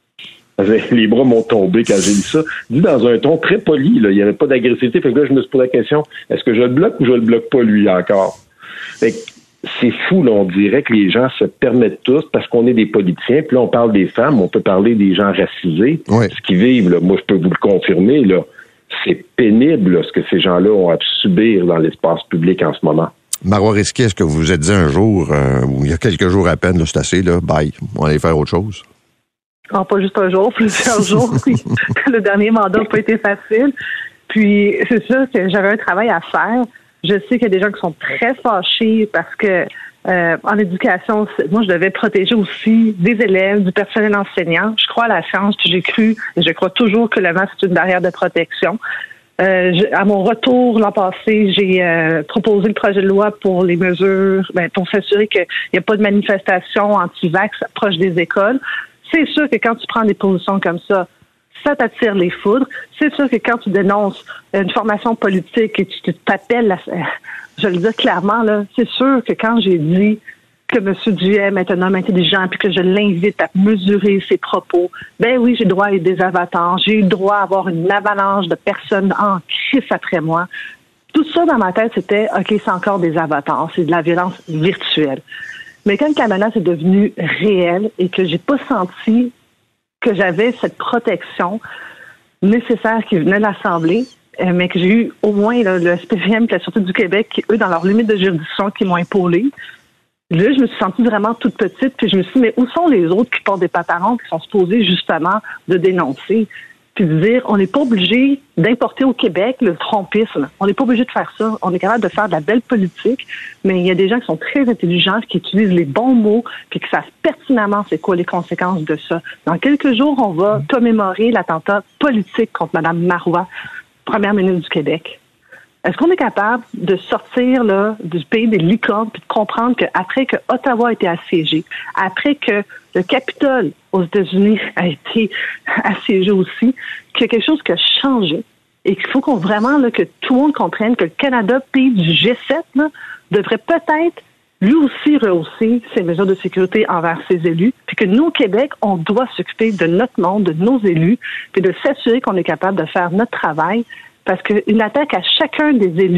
Speaker 7: Les bras m'ont tombé quand j'ai lu ça. Dit dans un ton très poli, là. Il n'y avait pas d'agressivité. Fait que là, je me suis posé la question, est-ce que je le bloque ou je le bloque pas, lui, encore? Fait que c'est fou, là. On dirait que les gens se permettent tous, parce qu'on est des politiciens, puis là, on parle des femmes, on peut parler des gens racisés. Oui. Ce qu'ils vivent, là, moi, je peux vous le confirmer, là. C'est pénible, là, ce que ces gens-là ont à subir dans l'espace public en ce moment.
Speaker 3: Marois Risky, est-ce que vous vous êtes dit un jour, euh, ou il y a quelques jours à peine, là, c'est assez, là, bye, on va aller faire autre chose?
Speaker 6: Non, pas juste un jour, plusieurs jours. Le dernier mandat n'a pas été facile. Puis, c'est sûr que j'avais un travail à faire. Je sais qu'il y a des gens qui sont très fâchés parce que euh, en éducation, moi, je devais protéger aussi des élèves, du personnel enseignant. Je crois à la science, puis j'ai cru, et je crois toujours que le masque est une barrière de protection. Euh, je, à mon retour l'an passé, j'ai euh, proposé le projet de loi pour les mesures, ben, pour s'assurer qu'il n'y a pas de manifestation anti-vax proche des écoles. C'est sûr que quand tu prends des positions comme ça, ça t'attire les foudres. C'est sûr que quand tu dénonces une formation politique et tu t'appelles, la, je le dis clairement, là, c'est sûr que quand j'ai dit que M. Duhem est un homme intelligent puis que je l'invite à mesurer ses propos, ben oui, j'ai droit à des avatars, j'ai eu droit à avoir une avalanche de personnes en crise après moi. Tout ça dans ma tête, c'était, OK, c'est encore des avatars, c'est de la violence virtuelle. Mais quand la menace est devenue réelle et que j'ai pas senti que j'avais cette protection nécessaire qui venait de l'Assemblée, euh, mais que j'ai eu au moins là, le S P V M et la Sûreté du Québec, qui, eux, dans leurs limites de juridiction, qui m'ont épaulé, là, je me suis sentie vraiment toute petite, puis je me suis dit, mais où sont les autres qui portent des patarons, qui sont supposés justement de dénoncer? Puis de dire, on n'est pas obligé d'importer au Québec le trompisme. On n'est pas obligé de faire ça. On est capable de faire de la belle politique, mais il y a des gens qui sont très intelligents, qui utilisent les bons mots, puis qui savent pertinemment c'est quoi les conséquences de ça. Dans quelques jours, on va commémorer l'attentat politique contre Mme Marois, première ministre du Québec. Est-ce qu'on est capable de sortir là du pays des licornes puis de comprendre qu'après que Ottawa a été assiégé, après que le Capitole aux États-Unis a été assiégé aussi, qu'il y a quelque chose qui a changé et qu'il faut qu'on vraiment là, que tout le monde comprenne que le Canada, pays du G sept, là, devrait peut-être lui aussi rehausser ses mesures de sécurité envers ses élus, puis que nous, au Québec, on doit s'occuper de notre monde, de nos élus, puis de s'assurer qu'on est capable de faire notre travail. Parce qu'une attaque à chacun des élus,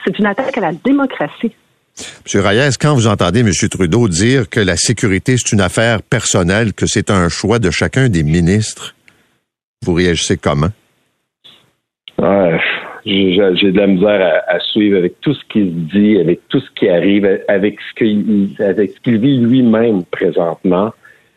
Speaker 6: C'est une attaque à la démocratie.
Speaker 3: M. Reyes, quand vous entendez M. Trudeau dire que la sécurité, c'est une affaire personnelle, que c'est un choix de chacun des ministres, vous réagissez comment?
Speaker 7: Ouais, j'ai, j'ai de la misère à, à suivre avec tout ce qui se dit, avec tout ce qui arrive, avec ce qu'il, avec ce qu'il vit lui-même présentement,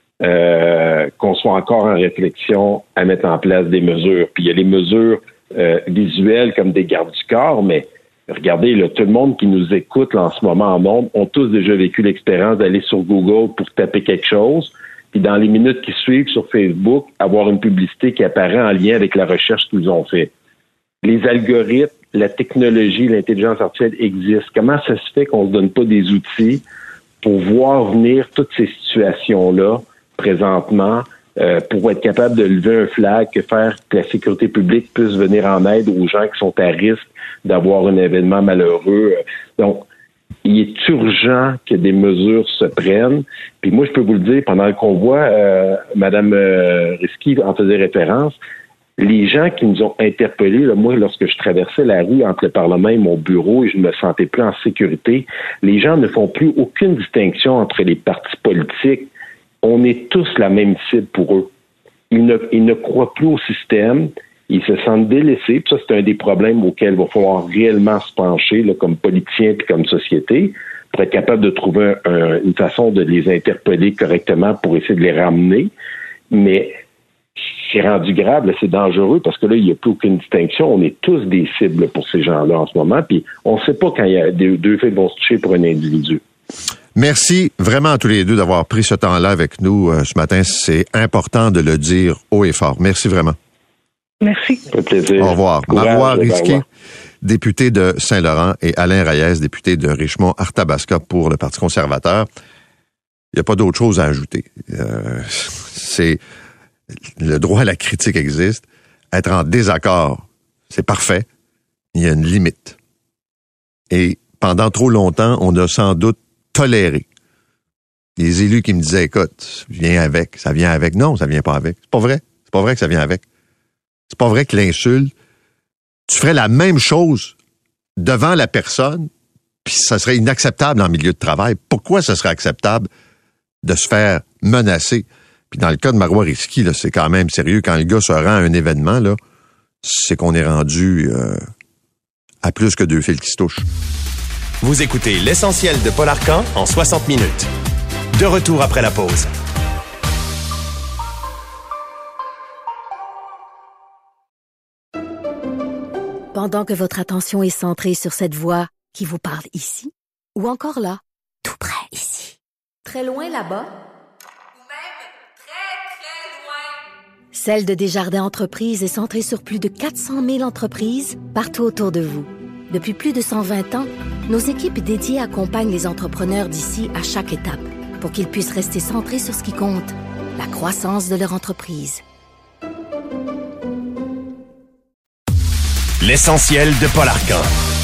Speaker 7: euh, qu'on soit encore en réflexion à mettre en place des mesures. Puis il y a les mesures euh, visuelles comme des gardes du corps, mais regardez, là, tout le monde qui nous écoute là, en ce moment en monde ont tous déjà vécu l'expérience d'aller sur Google pour taper quelque chose, puis dans les minutes qui suivent sur Facebook, avoir une publicité qui apparaît en lien avec la recherche qu'ils ont fait. Les algorithmes, la technologie, l'intelligence artificielle existent. Comment ça se fait qu'on ne se donne pas des outils pour voir venir toutes ces situations-là présentement, euh, pour être capable de lever un flag, que faire que la sécurité publique puisse venir en aide aux gens qui sont à risque d'avoir un événement malheureux. Donc, il est urgent que des mesures se prennent. Puis moi, je peux vous le dire, pendant le convoi, euh, Mme euh, Risky en faisait référence, les gens qui nous ont interpellés, là, moi, lorsque je traversais la rue entre le Parlement et mon bureau et je me sentais plus en sécurité, les gens ne font plus aucune distinction entre les partis politiques. On est tous la même cible pour eux. Ils ne, ils ne croient plus au système. Ils se sentent délaissés. Puis ça, c'est un des problèmes auxquels il va falloir réellement se pencher, là, comme politiciens et comme société, pour être capable de trouver un, un, une façon de les interpeller correctement pour essayer de les ramener. Mais c'est rendu grave, là, c'est dangereux parce que là, il n'y a plus aucune distinction. On est tous des cibles pour ces gens-là en ce moment. Puis on ne sait pas quand il y a deux, deux faits qui vont se toucher pour un individu.
Speaker 3: Merci vraiment à tous les deux d'avoir pris ce temps-là avec nous euh, ce matin. C'est important de le dire haut et fort. Merci vraiment.
Speaker 6: Merci.
Speaker 7: Ça fait plaisir.
Speaker 3: Au revoir.
Speaker 7: Courage,
Speaker 3: Marois Risky,
Speaker 7: revoir.
Speaker 3: député de Saint-Laurent, et Alain Reyes, député de Richmond-Arthabasca pour le Parti conservateur. Il n'y a pas d'autre chose à ajouter. Euh, c'est le droit à la critique existe. Être en désaccord, c'est parfait. Il y a une limite. Et pendant trop longtemps, on a sans doute toléré les élus qui me disaient, écoute, viens avec, ça vient avec. Non, ça vient pas avec. C'est pas vrai. C'est pas vrai que ça vient avec. C'est pas vrai que l'insulte, tu ferais la même chose devant la personne, puis ça serait inacceptable en milieu de travail. Pourquoi ça serait acceptable de se faire menacer? Puis dans le cas de Marois Risky, là, c'est quand même sérieux. Quand le gars se rend à un événement, là, c'est qu'on est rendu euh, à plus que deux fils qui se touchent.
Speaker 2: Vous écoutez l'essentiel de Paul Arcand en soixante minutes. De retour après la pause.
Speaker 1: Pendant que votre attention est centrée sur cette voix qui vous parle ici, ou encore là, tout près ici, très loin là-bas,
Speaker 8: ou même très, très loin,
Speaker 1: Celle de Desjardins Entreprises est centrée sur plus de quatre cent mille entreprises partout autour de vous. Depuis plus de cent vingt ans, nos équipes dédiées accompagnent les entrepreneurs d'ici à chaque étape pour qu'ils puissent rester centrés sur ce qui compte, la croissance de leur entreprise.
Speaker 2: L'essentiel de Paul Arcand.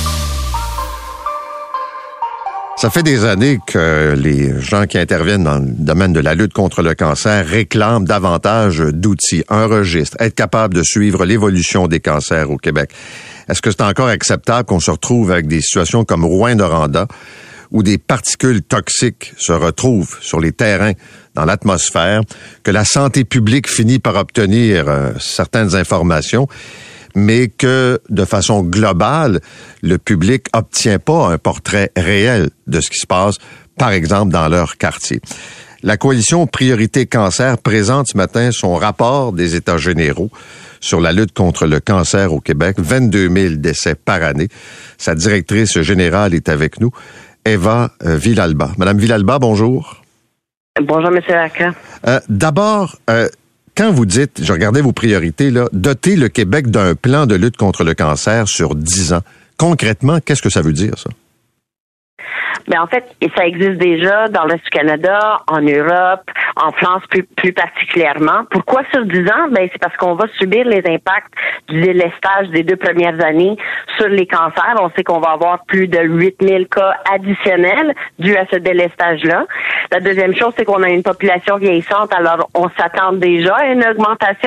Speaker 3: Ça fait des années que les gens qui interviennent dans le domaine de la lutte contre le cancer réclament davantage d'outils, un registre, être capable de suivre l'évolution des cancers au Québec. Est-ce que c'est encore acceptable qu'on se retrouve avec des situations comme Rouyn-Noranda, où des particules toxiques se retrouvent sur les terrains, dans l'atmosphère, que la santé publique finit par obtenir euh, certaines informations, mais que, de façon globale, le public obtient pas un portrait réel de ce qui se passe, par exemple, dans leur quartier. La coalition Priorité Cancer présente ce matin son rapport des États généraux sur la lutte contre le cancer au Québec, vingt-deux mille décès par année. Sa directrice générale est avec nous, Eva euh, Villalba. Madame Villalba, bonjour.
Speaker 9: Bonjour, M. Arcand.
Speaker 3: Euh, d'abord, euh, quand vous dites, je regardais vos priorités, là, doter le Québec d'un plan de lutte contre le cancer sur dix ans, concrètement, qu'est-ce que ça veut dire, ça?
Speaker 9: Ben en fait, ça existe déjà dans l'Est du Canada, en Europe, en France plus, plus particulièrement. Pourquoi sur dix ans? Ben c'est parce qu'on va subir les impacts du délestage des deux premières années sur les cancers. On sait qu'on va avoir plus de huit mille cas additionnels dus à ce délestage-là. La deuxième chose, c'est qu'on a une population vieillissante, alors on s'attend déjà à une augmentation.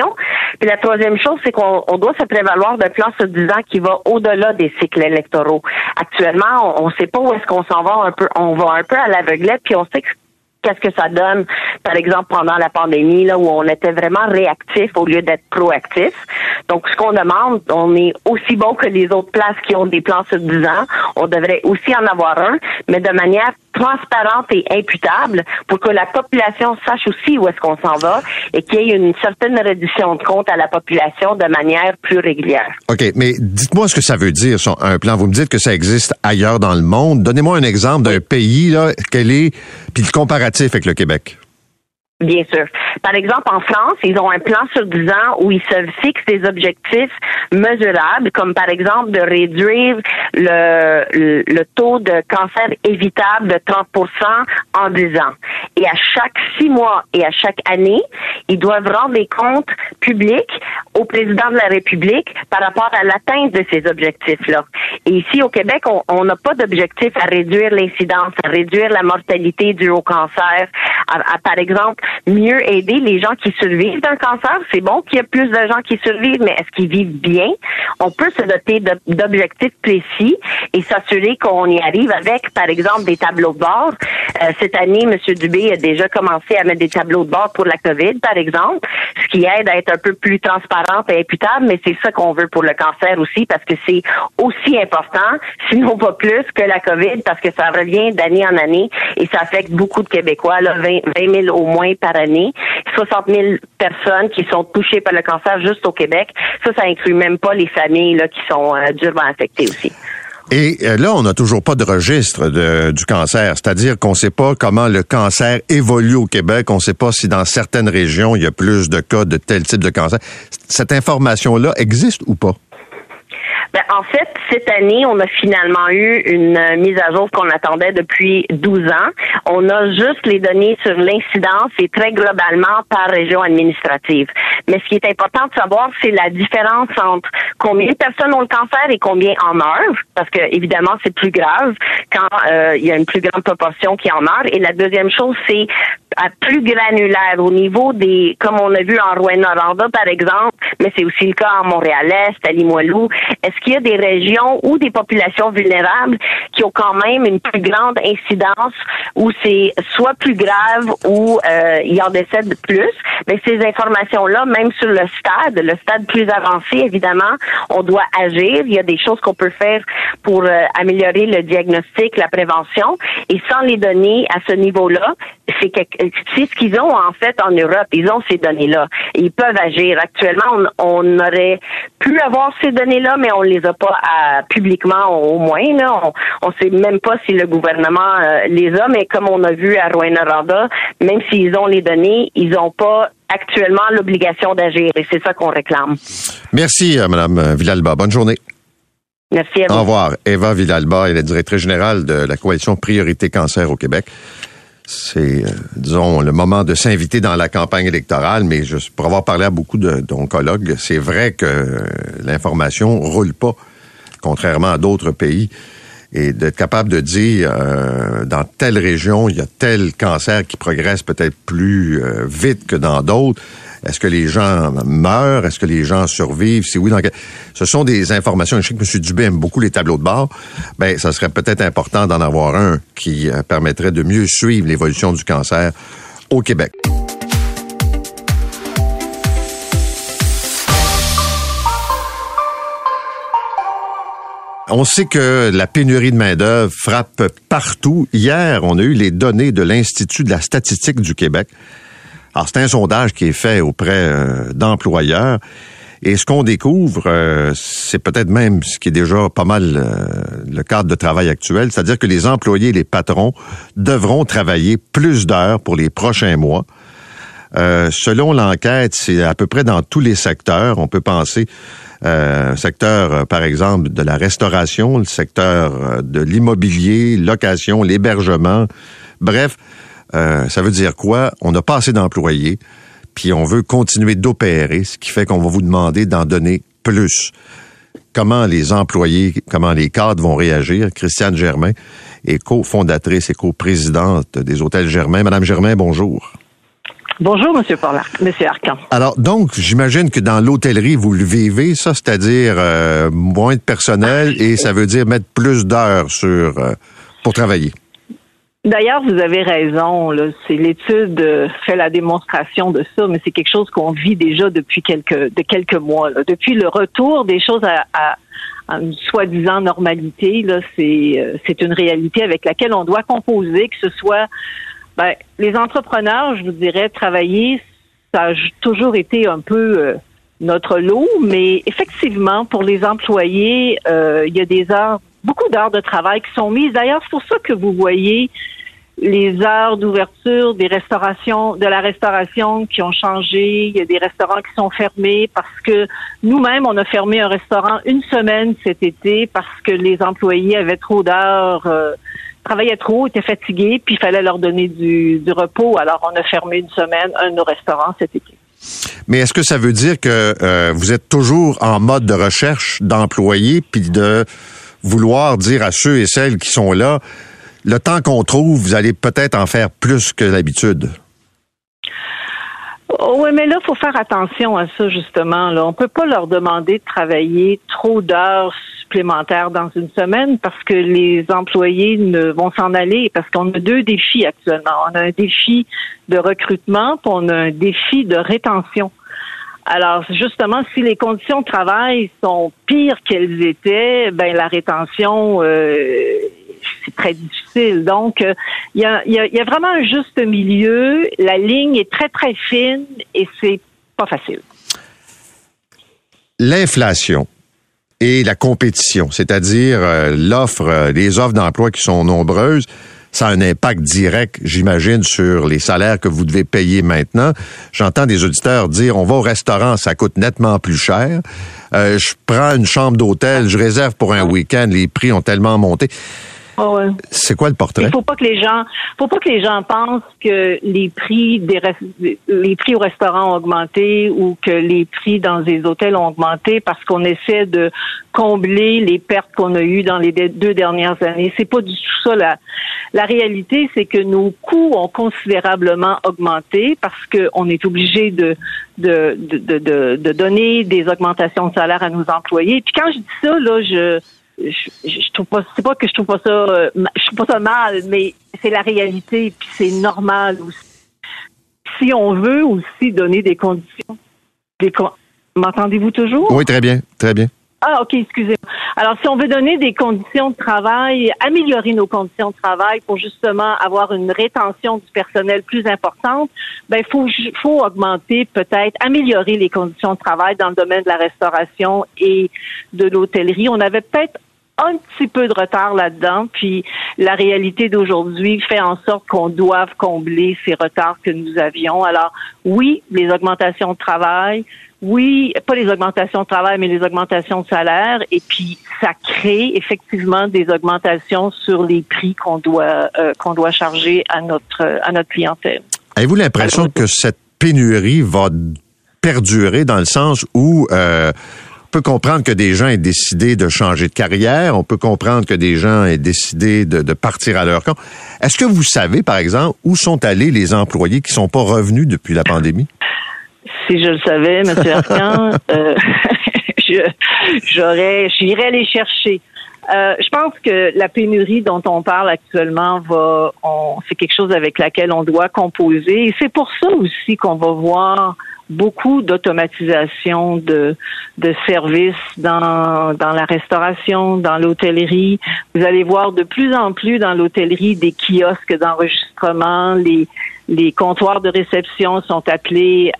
Speaker 9: Puis la troisième chose, c'est qu'on on doit se prévaloir d'un plan sur dix ans qui va au-delà des cycles électoraux. Actuellement, on ne sait pas où est-ce qu'on s'en va un peu. On va un peu à l'aveuglette, puis on sait que qu'est-ce que ça donne, par exemple, pendant la pandémie, là, où on était vraiment réactif au lieu d'être proactif. Donc, ce qu'on demande, on est aussi bon que les autres places qui ont des plans sur dix ans. On devrait aussi en avoir un, mais de manière transparente et imputable pour que la population sache aussi où est-ce qu'on s'en va et qu'il y ait une certaine reddition de compte à la population de manière plus régulière.
Speaker 3: OK, mais dites-moi ce que ça veut dire, un plan. Vous me dites que ça existe ailleurs dans le monde. Donnez-moi un exemple d'un pays, là, quel est, puis le comparatif avec le Québec.
Speaker 9: Bien sûr. Par exemple, en France, ils ont un plan sur dix ans où ils se fixent des objectifs mesurables, comme par exemple de réduire le, le, le taux de cancer évitable de trente pour cent en dix ans. Et à chaque six mois et à chaque année, ils doivent rendre des comptes publics au président de la République par rapport à l'atteinte de ces objectifs-là. Et ici, au Québec, on n'a pas d'objectif à réduire l'incidence, à réduire la mortalité due au cancer, à, à, par exemple, mieux aider les gens qui survivent d'un cancer. C'est bon qu'il y ait plus de gens qui survivent, mais est-ce qu'ils vivent bien? On peut se doter d'objectifs précis et s'assurer qu'on y arrive avec, par exemple, des tableaux de bord. Euh, cette année, M. Dubé a déjà commencé à mettre des tableaux de bord pour la COVID, par exemple, ce qui aide à être un peu plus transparente et imputable, mais c'est ça qu'on veut pour le cancer aussi, parce que c'est aussi important, sinon pas plus, que la COVID, parce que ça revient d'année en année et ça affecte beaucoup de Québécois, là, vingt mille au moins par année, soixante mille personnes qui sont touchées par le cancer juste au Québec. Ça, ça inclut même pas les familles là qui sont euh, durement affectées aussi.
Speaker 3: Et là, on n'a toujours pas de registre de, du cancer, c'est-à-dire qu'on ne sait pas comment le cancer évolue au Québec, on ne sait pas si dans certaines régions, il y a plus de cas de tel type de cancer. Cette information-là existe ou pas?
Speaker 9: Ben, en fait, cette année, on a finalement eu une euh, mise à jour qu'on attendait depuis douze ans. On a juste les données sur l'incidence et très globalement par région administrative. Mais ce qui est important de savoir, c'est la différence entre combien de personnes ont le cancer et combien en meurent, parce que évidemment, c'est plus grave quand euh, il y a une plus grande proportion qui en meurt. Et la deuxième chose, c'est à plus granulaire au niveau des, comme on a vu en Rouyn-Noranda, par exemple, mais c'est aussi le cas en Montréal-Est, à Limoilou. Est-ce qu'il y a des régions ou des populations vulnérables qui ont quand même une plus grande incidence où c'est soit plus grave ou euh, il y en décède plus? Mais ces informations-là, même sur le stade, le stade plus avancé, évidemment, on doit agir. Il y a des choses qu'on peut faire pour euh, améliorer le diagnostic, la prévention. Et sans les données à ce niveau-là, c'est, que, c'est ce qu'ils ont en fait en Europe. Ils ont ces données-là. Ils peuvent agir. Actuellement, on, on aurait pu avoir ces données-là, mais on les a pas à, publiquement au moins. Là. On ne sait même pas si le gouvernement euh, les a, mais comme on a vu à Rouyn-Noranda, même s'ils ont les données, ils n'ont pas actuellement l'obligation d'agir. Et c'est ça qu'on réclame.
Speaker 3: Merci, euh, Mme Villalba. Bonne journée.
Speaker 9: Merci à vous.
Speaker 3: Au revoir. Eva Villalba est la directrice générale de la coalition Priorité Cancer au Québec. C'est, euh, disons, le moment de s'inviter dans la campagne électorale, mais juste pour avoir parlé à beaucoup de, d'oncologues, c'est vrai que euh, l'information roule pas, contrairement à d'autres pays. Et d'être capable de dire, euh, dans telle région, il y a tel cancer qui progresse peut-être plus euh, vite que dans d'autres. Est-ce que les gens meurent? Est-ce que les gens survivent? Si oui, dans quel... Ce sont des informations. Je sais que M. Dubé aime beaucoup les tableaux de bord. Ben, ça serait peut-être important d'en avoir un qui euh, permettrait de mieux suivre l'évolution du cancer au Québec. On sait que la pénurie de main-d'œuvre frappe partout. Hier, on a eu les données de l'Institut de la statistique du Québec. Alors, c'est un sondage qui est fait auprès euh, d'employeurs. Et ce qu'on découvre, euh, c'est peut-être même ce qui est déjà pas mal euh, le cadre de travail actuel, c'est-à-dire que les employés et les patrons devront travailler plus d'heures pour les prochains mois. Euh, selon l'enquête, c'est à peu près dans tous les secteurs. On peut penser euh, secteur, euh, par exemple, de la restauration, le secteur euh, de l'immobilier, location, l'hébergement. Bref, euh, ça veut dire quoi? On n'a pas assez d'employés, puis on veut continuer d'opérer, ce qui fait qu'on va vous demander d'en donner plus. Comment les employés, comment les cadres vont réagir? Christiane Germain est cofondatrice et coprésidente des Hôtels Germain. Madame Germain, bonjour.
Speaker 6: Bonjour, Monsieur Paul, Monsieur Arcan.
Speaker 3: Alors, donc, j'imagine que dans l'hôtellerie, vous le vivez, ça, c'est-à-dire euh, moins de personnel et ça veut dire mettre plus d'heures sur euh, pour travailler.
Speaker 6: D'ailleurs, vous avez raison. Là, c'est l'étude euh, fait la démonstration de ça, mais c'est quelque chose qu'on vit déjà depuis quelques de quelques mois. Là. Depuis le retour des choses à, à, à une soi-disant normalité, là, c'est euh, c'est une réalité avec laquelle on doit composer, que ce soit ben, les entrepreneurs, je vous dirais, travailler, ça a toujours été un peu euh, notre lot, mais effectivement, pour les employés, euh, il y a des heures, beaucoup d'heures de travail qui sont mises. D'ailleurs, c'est pour ça que vous voyez les heures d'ouverture des restaurations, de la restauration qui ont changé. Il y a des restaurants qui sont fermés parce que nous-mêmes, on a fermé un restaurant une semaine cet été parce que les employés avaient trop d'heures, euh, travaillaient trop, étaient fatigués, puis il fallait leur donner du, du repos. Alors, on a fermé une semaine un de nos restaurants cet été.
Speaker 3: Mais est-ce que ça veut dire que euh, vous êtes toujours en mode de recherche d'employés puis de vouloir dire à ceux et celles qui sont là, le temps qu'on trouve, vous allez peut-être en faire plus que d'habitude?
Speaker 6: Oh, oui, mais là, il faut faire attention à ça, justement. Là. On ne peut pas leur demander de travailler trop d'heures supplémentaires dans une semaine parce que les employés ne vont s'en aller, parce qu'on a deux défis actuellement. On a un défi de recrutement, puis on a un défi de rétention. Alors, justement, si les conditions de travail sont pires qu'elles étaient, ben la rétention, euh, c'est très difficile. Donc, il euh, y, a, y, a, y a vraiment un juste milieu. La ligne est très, très fine et c'est pas facile.
Speaker 3: L'inflation et la compétition, c'est-à-dire euh, l'offre, euh, les offres d'emploi qui sont nombreuses, ça a un impact direct, j'imagine, sur les salaires que vous devez payer maintenant. J'entends des auditeurs dire, on va au restaurant, ça coûte nettement plus cher. Euh, je prends une chambre d'hôtel, je réserve pour un week-end, les prix ont tellement monté.
Speaker 6: Oh ouais.
Speaker 3: C'est quoi le portrait?
Speaker 6: Il faut pas que les gens, faut pas que les gens pensent que les prix des les prix au restaurant ont augmenté ou que les prix dans les hôtels ont augmenté parce qu'on essaie de combler les pertes qu'on a eues dans les deux dernières années. C'est pas du tout ça. La, la réalité, c'est que nos coûts ont considérablement augmenté parce que on est obligé de de, de de de de donner des augmentations de salaire à nos employés. Puis quand je dis ça, là, je Je, je, je trouve pas, c'est pas que je trouve pas ça, euh, je trouve pas ça mal, mais c'est la réalité, puis c'est normal aussi. Si on veut aussi donner des conditions, des con- m'entendez-vous toujours?
Speaker 3: Oui, très bien, très bien.
Speaker 6: Ah, ok, excusez-moi. Alors, si on veut donner des conditions de travail, améliorer nos conditions de travail pour justement avoir une rétention du personnel plus importante, ben, faut, faut augmenter peut-être, améliorer les conditions de travail dans le domaine de la restauration et de l'hôtellerie. On avait peut-être un petit peu de retard là-dedans, puis la réalité d'aujourd'hui fait en sorte qu'on doive combler ces retards que nous avions. Alors, oui, les augmentations de travail, oui, pas les augmentations de travail, mais les augmentations de salaire, et puis ça crée effectivement des augmentations sur les prix qu'on doit euh, qu'on doit charger à notre à notre clientèle.
Speaker 3: Avez-vous l'impression Alors, que cette pénurie va perdurer dans le sens où euh, on peut comprendre que des gens aient décidé de changer de carrière, on peut comprendre que des gens aient décidé de, de partir à leur compte. Est-ce que vous savez, par exemple, où sont allés les employés qui sont pas revenus depuis la pandémie?
Speaker 6: Si je le savais, M. Arcan, euh, je, j'aurais, j'irais les chercher. Euh, je pense que la pénurie dont on parle actuellement va, on, c'est quelque chose avec laquelle on doit composer. Et c'est pour ça aussi qu'on va voir beaucoup d'automatisation de, de services dans, dans la restauration, dans l'hôtellerie. Vous allez voir de plus en plus dans l'hôtellerie des kiosques d'enregistrement, les Les comptoirs de réception sont appelés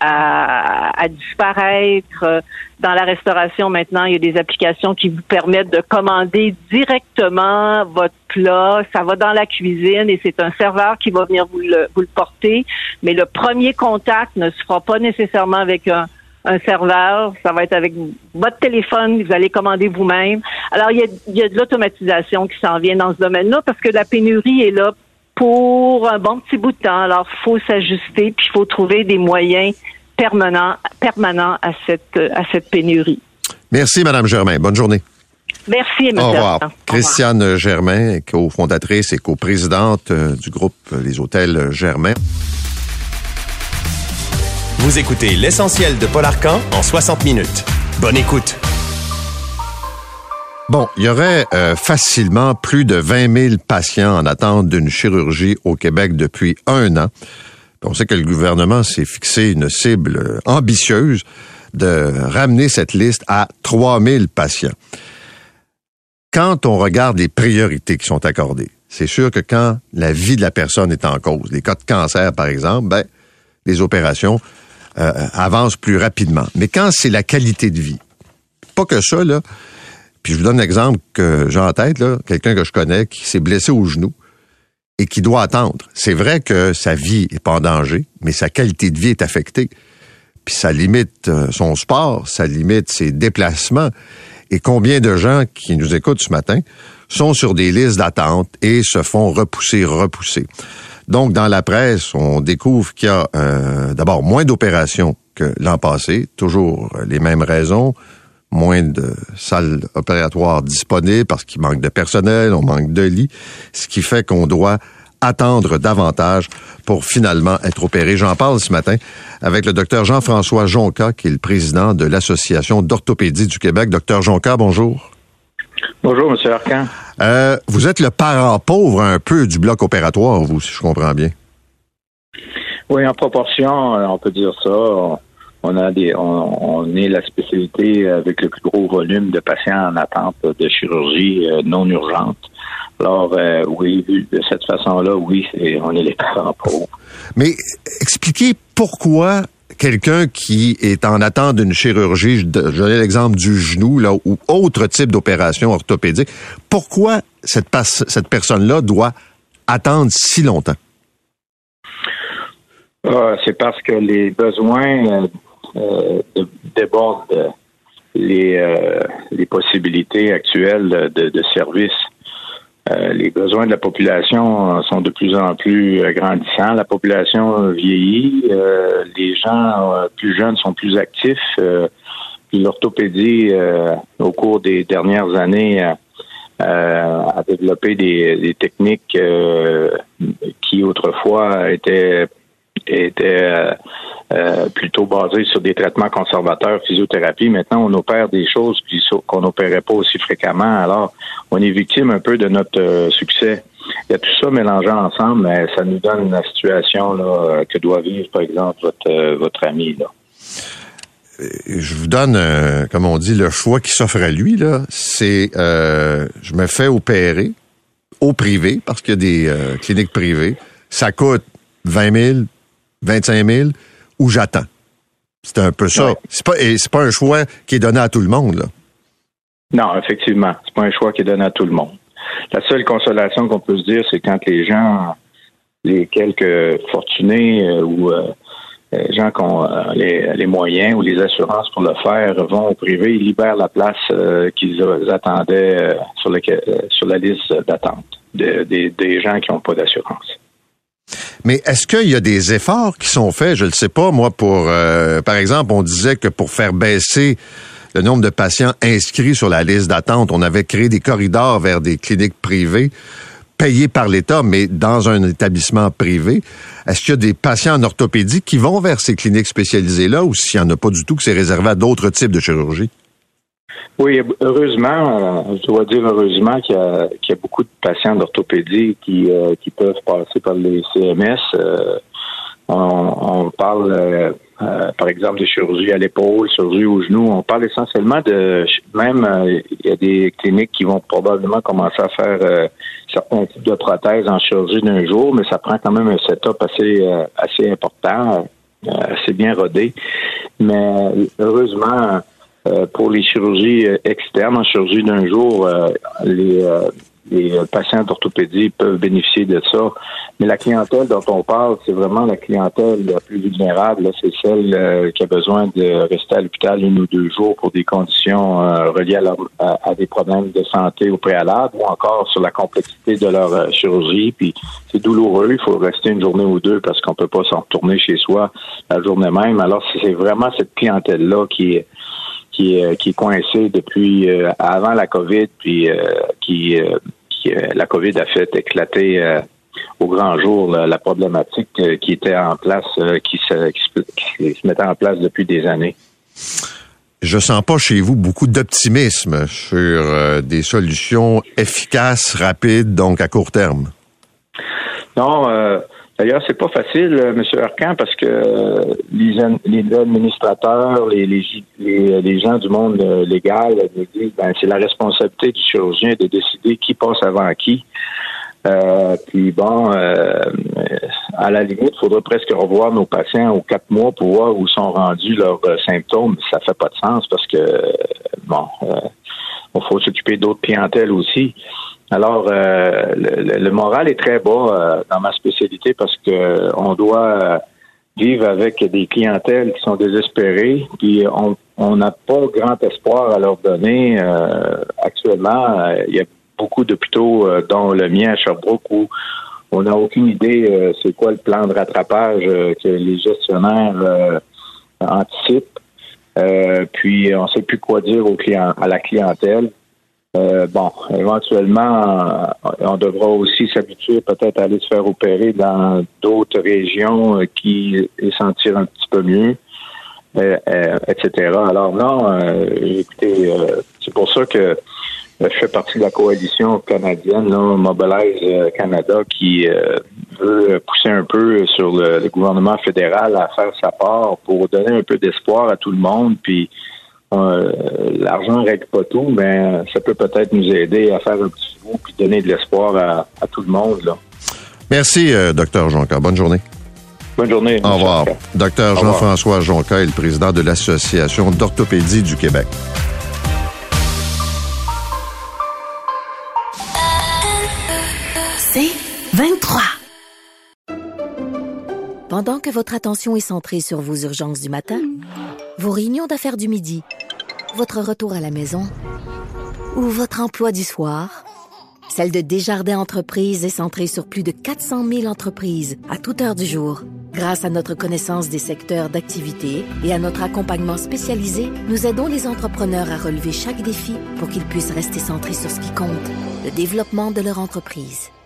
Speaker 6: à, à disparaître. Dans la restauration, maintenant, il y a des applications qui vous permettent de commander directement votre plat. Ça va dans la cuisine et c'est un serveur qui va venir vous le, vous le porter. Mais le premier contact ne se fera pas nécessairement avec un, un serveur. Ça va être avec votre téléphone. Vous allez commander vous-même. Alors, il y a, il y a de l'automatisation qui s'en vient dans ce domaine-là parce que la pénurie est là pour un bon petit bout de temps. Alors, il faut s'ajuster, puis il faut trouver des moyens permanents, permanents à cette, à cette pénurie.
Speaker 3: Merci, Mme Germain. Bonne journée.
Speaker 6: Merci, M.
Speaker 3: Au revoir.
Speaker 6: Au revoir.
Speaker 3: Christiane Germain, cofondatrice et coprésidente du groupe Les Hôtels Germain.
Speaker 2: Vous écoutez l'essentiel de Paul Arcan en soixante minutes. Bonne écoute.
Speaker 3: Bon, il y aurait euh, facilement plus de vingt mille patients en attente d'une chirurgie au Québec depuis un an. On sait que le gouvernement s'est fixé une cible ambitieuse de ramener cette liste à trois mille patients. Quand on regarde les priorités qui sont accordées, c'est sûr que quand la vie de la personne est en cause, les cas de cancer par exemple, ben les opérations euh, avancent plus rapidement. Mais quand c'est la qualité de vie, pas que ça, là, puis je vous donne un exemple que j'ai en tête, là, quelqu'un que je connais qui s'est blessé au genou et qui doit attendre. C'est vrai que sa vie est pas en danger, mais sa qualité de vie est affectée. Puis ça limite euh, son sport, ça limite ses déplacements. Et combien de gens qui nous écoutent ce matin sont sur des listes d'attente et se font repousser, repousser. Donc, dans la presse, on découvre qu'il y a euh, d'abord moins d'opérations que l'an passé, toujours les mêmes raisons, moins de salles opératoires disponibles parce qu'il manque de personnel, on manque de lits, ce qui fait qu'on doit attendre davantage pour finalement être opéré. J'en parle ce matin avec le docteur Jean-François Jonca, qui est le président de l'Association d'orthopédie du Québec. Docteur Jonca, bonjour.
Speaker 10: Bonjour, M. Arcan.
Speaker 3: Euh, vous êtes le parent pauvre un peu du bloc opératoire, vous, si je comprends bien.
Speaker 10: Oui, en proportion, on peut dire ça. On a des, on, on est la spécialité avec le plus gros volume de patients en attente de chirurgie non urgente. Alors, euh, oui, de cette façon-là, oui, c'est, on est les parents pauvres.
Speaker 3: Mais expliquez pourquoi quelqu'un qui est en attente d'une chirurgie, je donnais l'exemple du genou, là, ou autre type d'opération orthopédique, pourquoi cette, cette personne-là doit attendre si longtemps?
Speaker 10: Ah, c'est parce que les besoins euh, débordent les, euh, les possibilités actuelles de, de services. Euh, les besoins de la population sont de plus en plus grandissants. La population vieillit. Euh, les gens euh, plus jeunes sont plus actifs. Euh, puis l'orthopédie, euh, au cours des dernières années, euh, a développé des, des techniques euh, qui autrefois étaient, étaient euh, euh, plutôt basées sur des traitements conservateurs, physiothérapie. Maintenant, on opère des choses qu'on n'opérait pas aussi fréquemment. Alors, on est victime un peu de notre euh, succès. Il y a tout ça mélangé ensemble, mais ça nous donne la situation là, que doit vivre, par exemple, votre, euh, votre ami. Là.
Speaker 3: Je vous donne, euh, comme on dit, le choix qui s'offre à lui. Là, c'est euh, je me fais opérer au privé, parce qu'il y a des euh, cliniques privées. Ça coûte vingt mille, vingt-cinq mille, ou j'attends. C'est un peu ça. Ouais. C'est pas, et c'est pas un choix qui est donné à tout le monde, là.
Speaker 10: Non, effectivement. C'est pas un choix qui est donné à tout le monde. La seule consolation qu'on peut se dire, c'est quand les gens, les quelques fortunés euh, ou euh, les gens qui ont euh, les, les moyens ou les assurances pour le faire vont au privé, ils libèrent la place euh, qu'ils attendaient euh, sur, le, euh, sur la liste d'attente de, de, des gens qui n'ont pas d'assurance.
Speaker 3: Mais est-ce qu'il y a des efforts qui sont faits? Je ne le sais pas, moi, pour... Euh, par exemple, on disait que pour faire baisser le nombre de patients inscrits sur la liste d'attente, on avait créé des corridors vers des cliniques privées payées par l'État, mais dans un établissement privé. Est-ce qu'il y a des patients en orthopédie qui vont vers ces cliniques spécialisées-là, ou s'il n'y en a pas du tout, que c'est réservé à d'autres types de chirurgie?
Speaker 10: Oui, heureusement, je dois dire heureusement qu'il y a, qu'il y a beaucoup de patients d'orthopédie qui, euh, qui peuvent passer par les C M S. Euh, on, on parle, euh, euh, par exemple, de chirurgie à l'épaule, chirurgie au genou. On parle essentiellement de... Même, euh, il y a des cliniques qui vont probablement commencer à faire euh, certains types de prothèses en chirurgie d'un jour, mais ça prend quand même un setup assez, euh, assez important, euh, assez bien rodé. Mais heureusement... Euh, pour les chirurgies euh, externes, en chirurgie d'un jour, euh, les, euh, les patients d'orthopédie peuvent bénéficier de ça. Mais la clientèle dont on parle, c'est vraiment la clientèle la plus vulnérable. Là. C'est celle euh, qui a besoin de rester à l'hôpital une ou deux jours pour des conditions euh, reliées à, leur, à, à des problèmes de santé au préalable, ou encore sur la complexité de leur euh, chirurgie. Puis c'est douloureux, il faut rester une journée ou deux parce qu'on peut pas s'en retourner chez soi la journée même. Alors c'est vraiment cette clientèle-là qui est Qui est, qui est coincé depuis euh, avant la COVID, puis euh, qui, euh, qui euh, la COVID a fait éclater euh, au grand jour la, la problématique euh, qui était en place, euh, qui, se, qui, se, qui se mettait en place depuis des années.
Speaker 3: Je sens pas chez vous beaucoup d'optimisme sur euh, des solutions efficaces, rapides, donc à court terme.
Speaker 10: Non, euh, d'ailleurs, c'est pas facile, euh, M. Arcan, parce que euh, les, les administrateurs, les, les, les, les gens du monde euh, légal nous disent ben, c'est la responsabilité du chirurgien de décider qui passe avant qui. Euh, puis bon, euh, à la limite, il faudrait presque revoir nos patients aux quatre mois pour voir où sont rendus leurs euh, symptômes. Ça fait pas de sens parce que, euh, bon, il euh, faut s'occuper d'autres clientèles aussi. Alors, euh, le, le moral est très bas euh, dans ma spécialité parce que on doit euh, vivre avec des clientèles qui sont désespérées, puis on on n'a pas grand espoir à leur donner. Euh, actuellement, euh, il y a beaucoup d'hôpitaux, euh, dont le mien à Sherbrooke, où on n'a aucune idée euh, c'est quoi le plan de rattrapage euh, que les gestionnaires euh, anticipent. Euh, puis on ne sait plus quoi dire aux clients, à la clientèle. Euh, bon, éventuellement, on devra aussi s'habituer peut-être à aller se faire opérer dans d'autres régions euh, qui les sentir un petit peu mieux, euh, euh, et cetera. Alors non, euh, écoutez, euh, c'est pour ça que je fais partie de la coalition canadienne, là, Mobilize Canada, qui euh, veut pousser un peu sur le, le gouvernement fédéral à faire sa part pour donner un peu d'espoir à tout le monde. Puis euh, l'argent ne règle pas tout, mais ça peut peut-être nous aider à faire un petit bout puis donner de l'espoir à, à tout le monde, là.
Speaker 3: Merci, euh, Dr Jonca. Bonne journée.
Speaker 10: Bonne journée.
Speaker 3: Au revoir. Dr Jean-François Jonca est le président de l'Association d'orthopédie du Québec.
Speaker 1: C'est vingt-trois. Pendant que votre attention est centrée sur vos urgences du matin, vos réunions d'affaires du midi, votre retour à la maison ou votre emploi du soir, celle de Desjardins Entreprises est centrée sur plus de quatre cent mille entreprises à toute heure du jour. Grâce à notre connaissance des secteurs d'activité et à notre accompagnement spécialisé, nous aidons les entrepreneurs à relever chaque défi pour qu'ils puissent rester centrés sur ce qui compte, le développement de leur entreprise.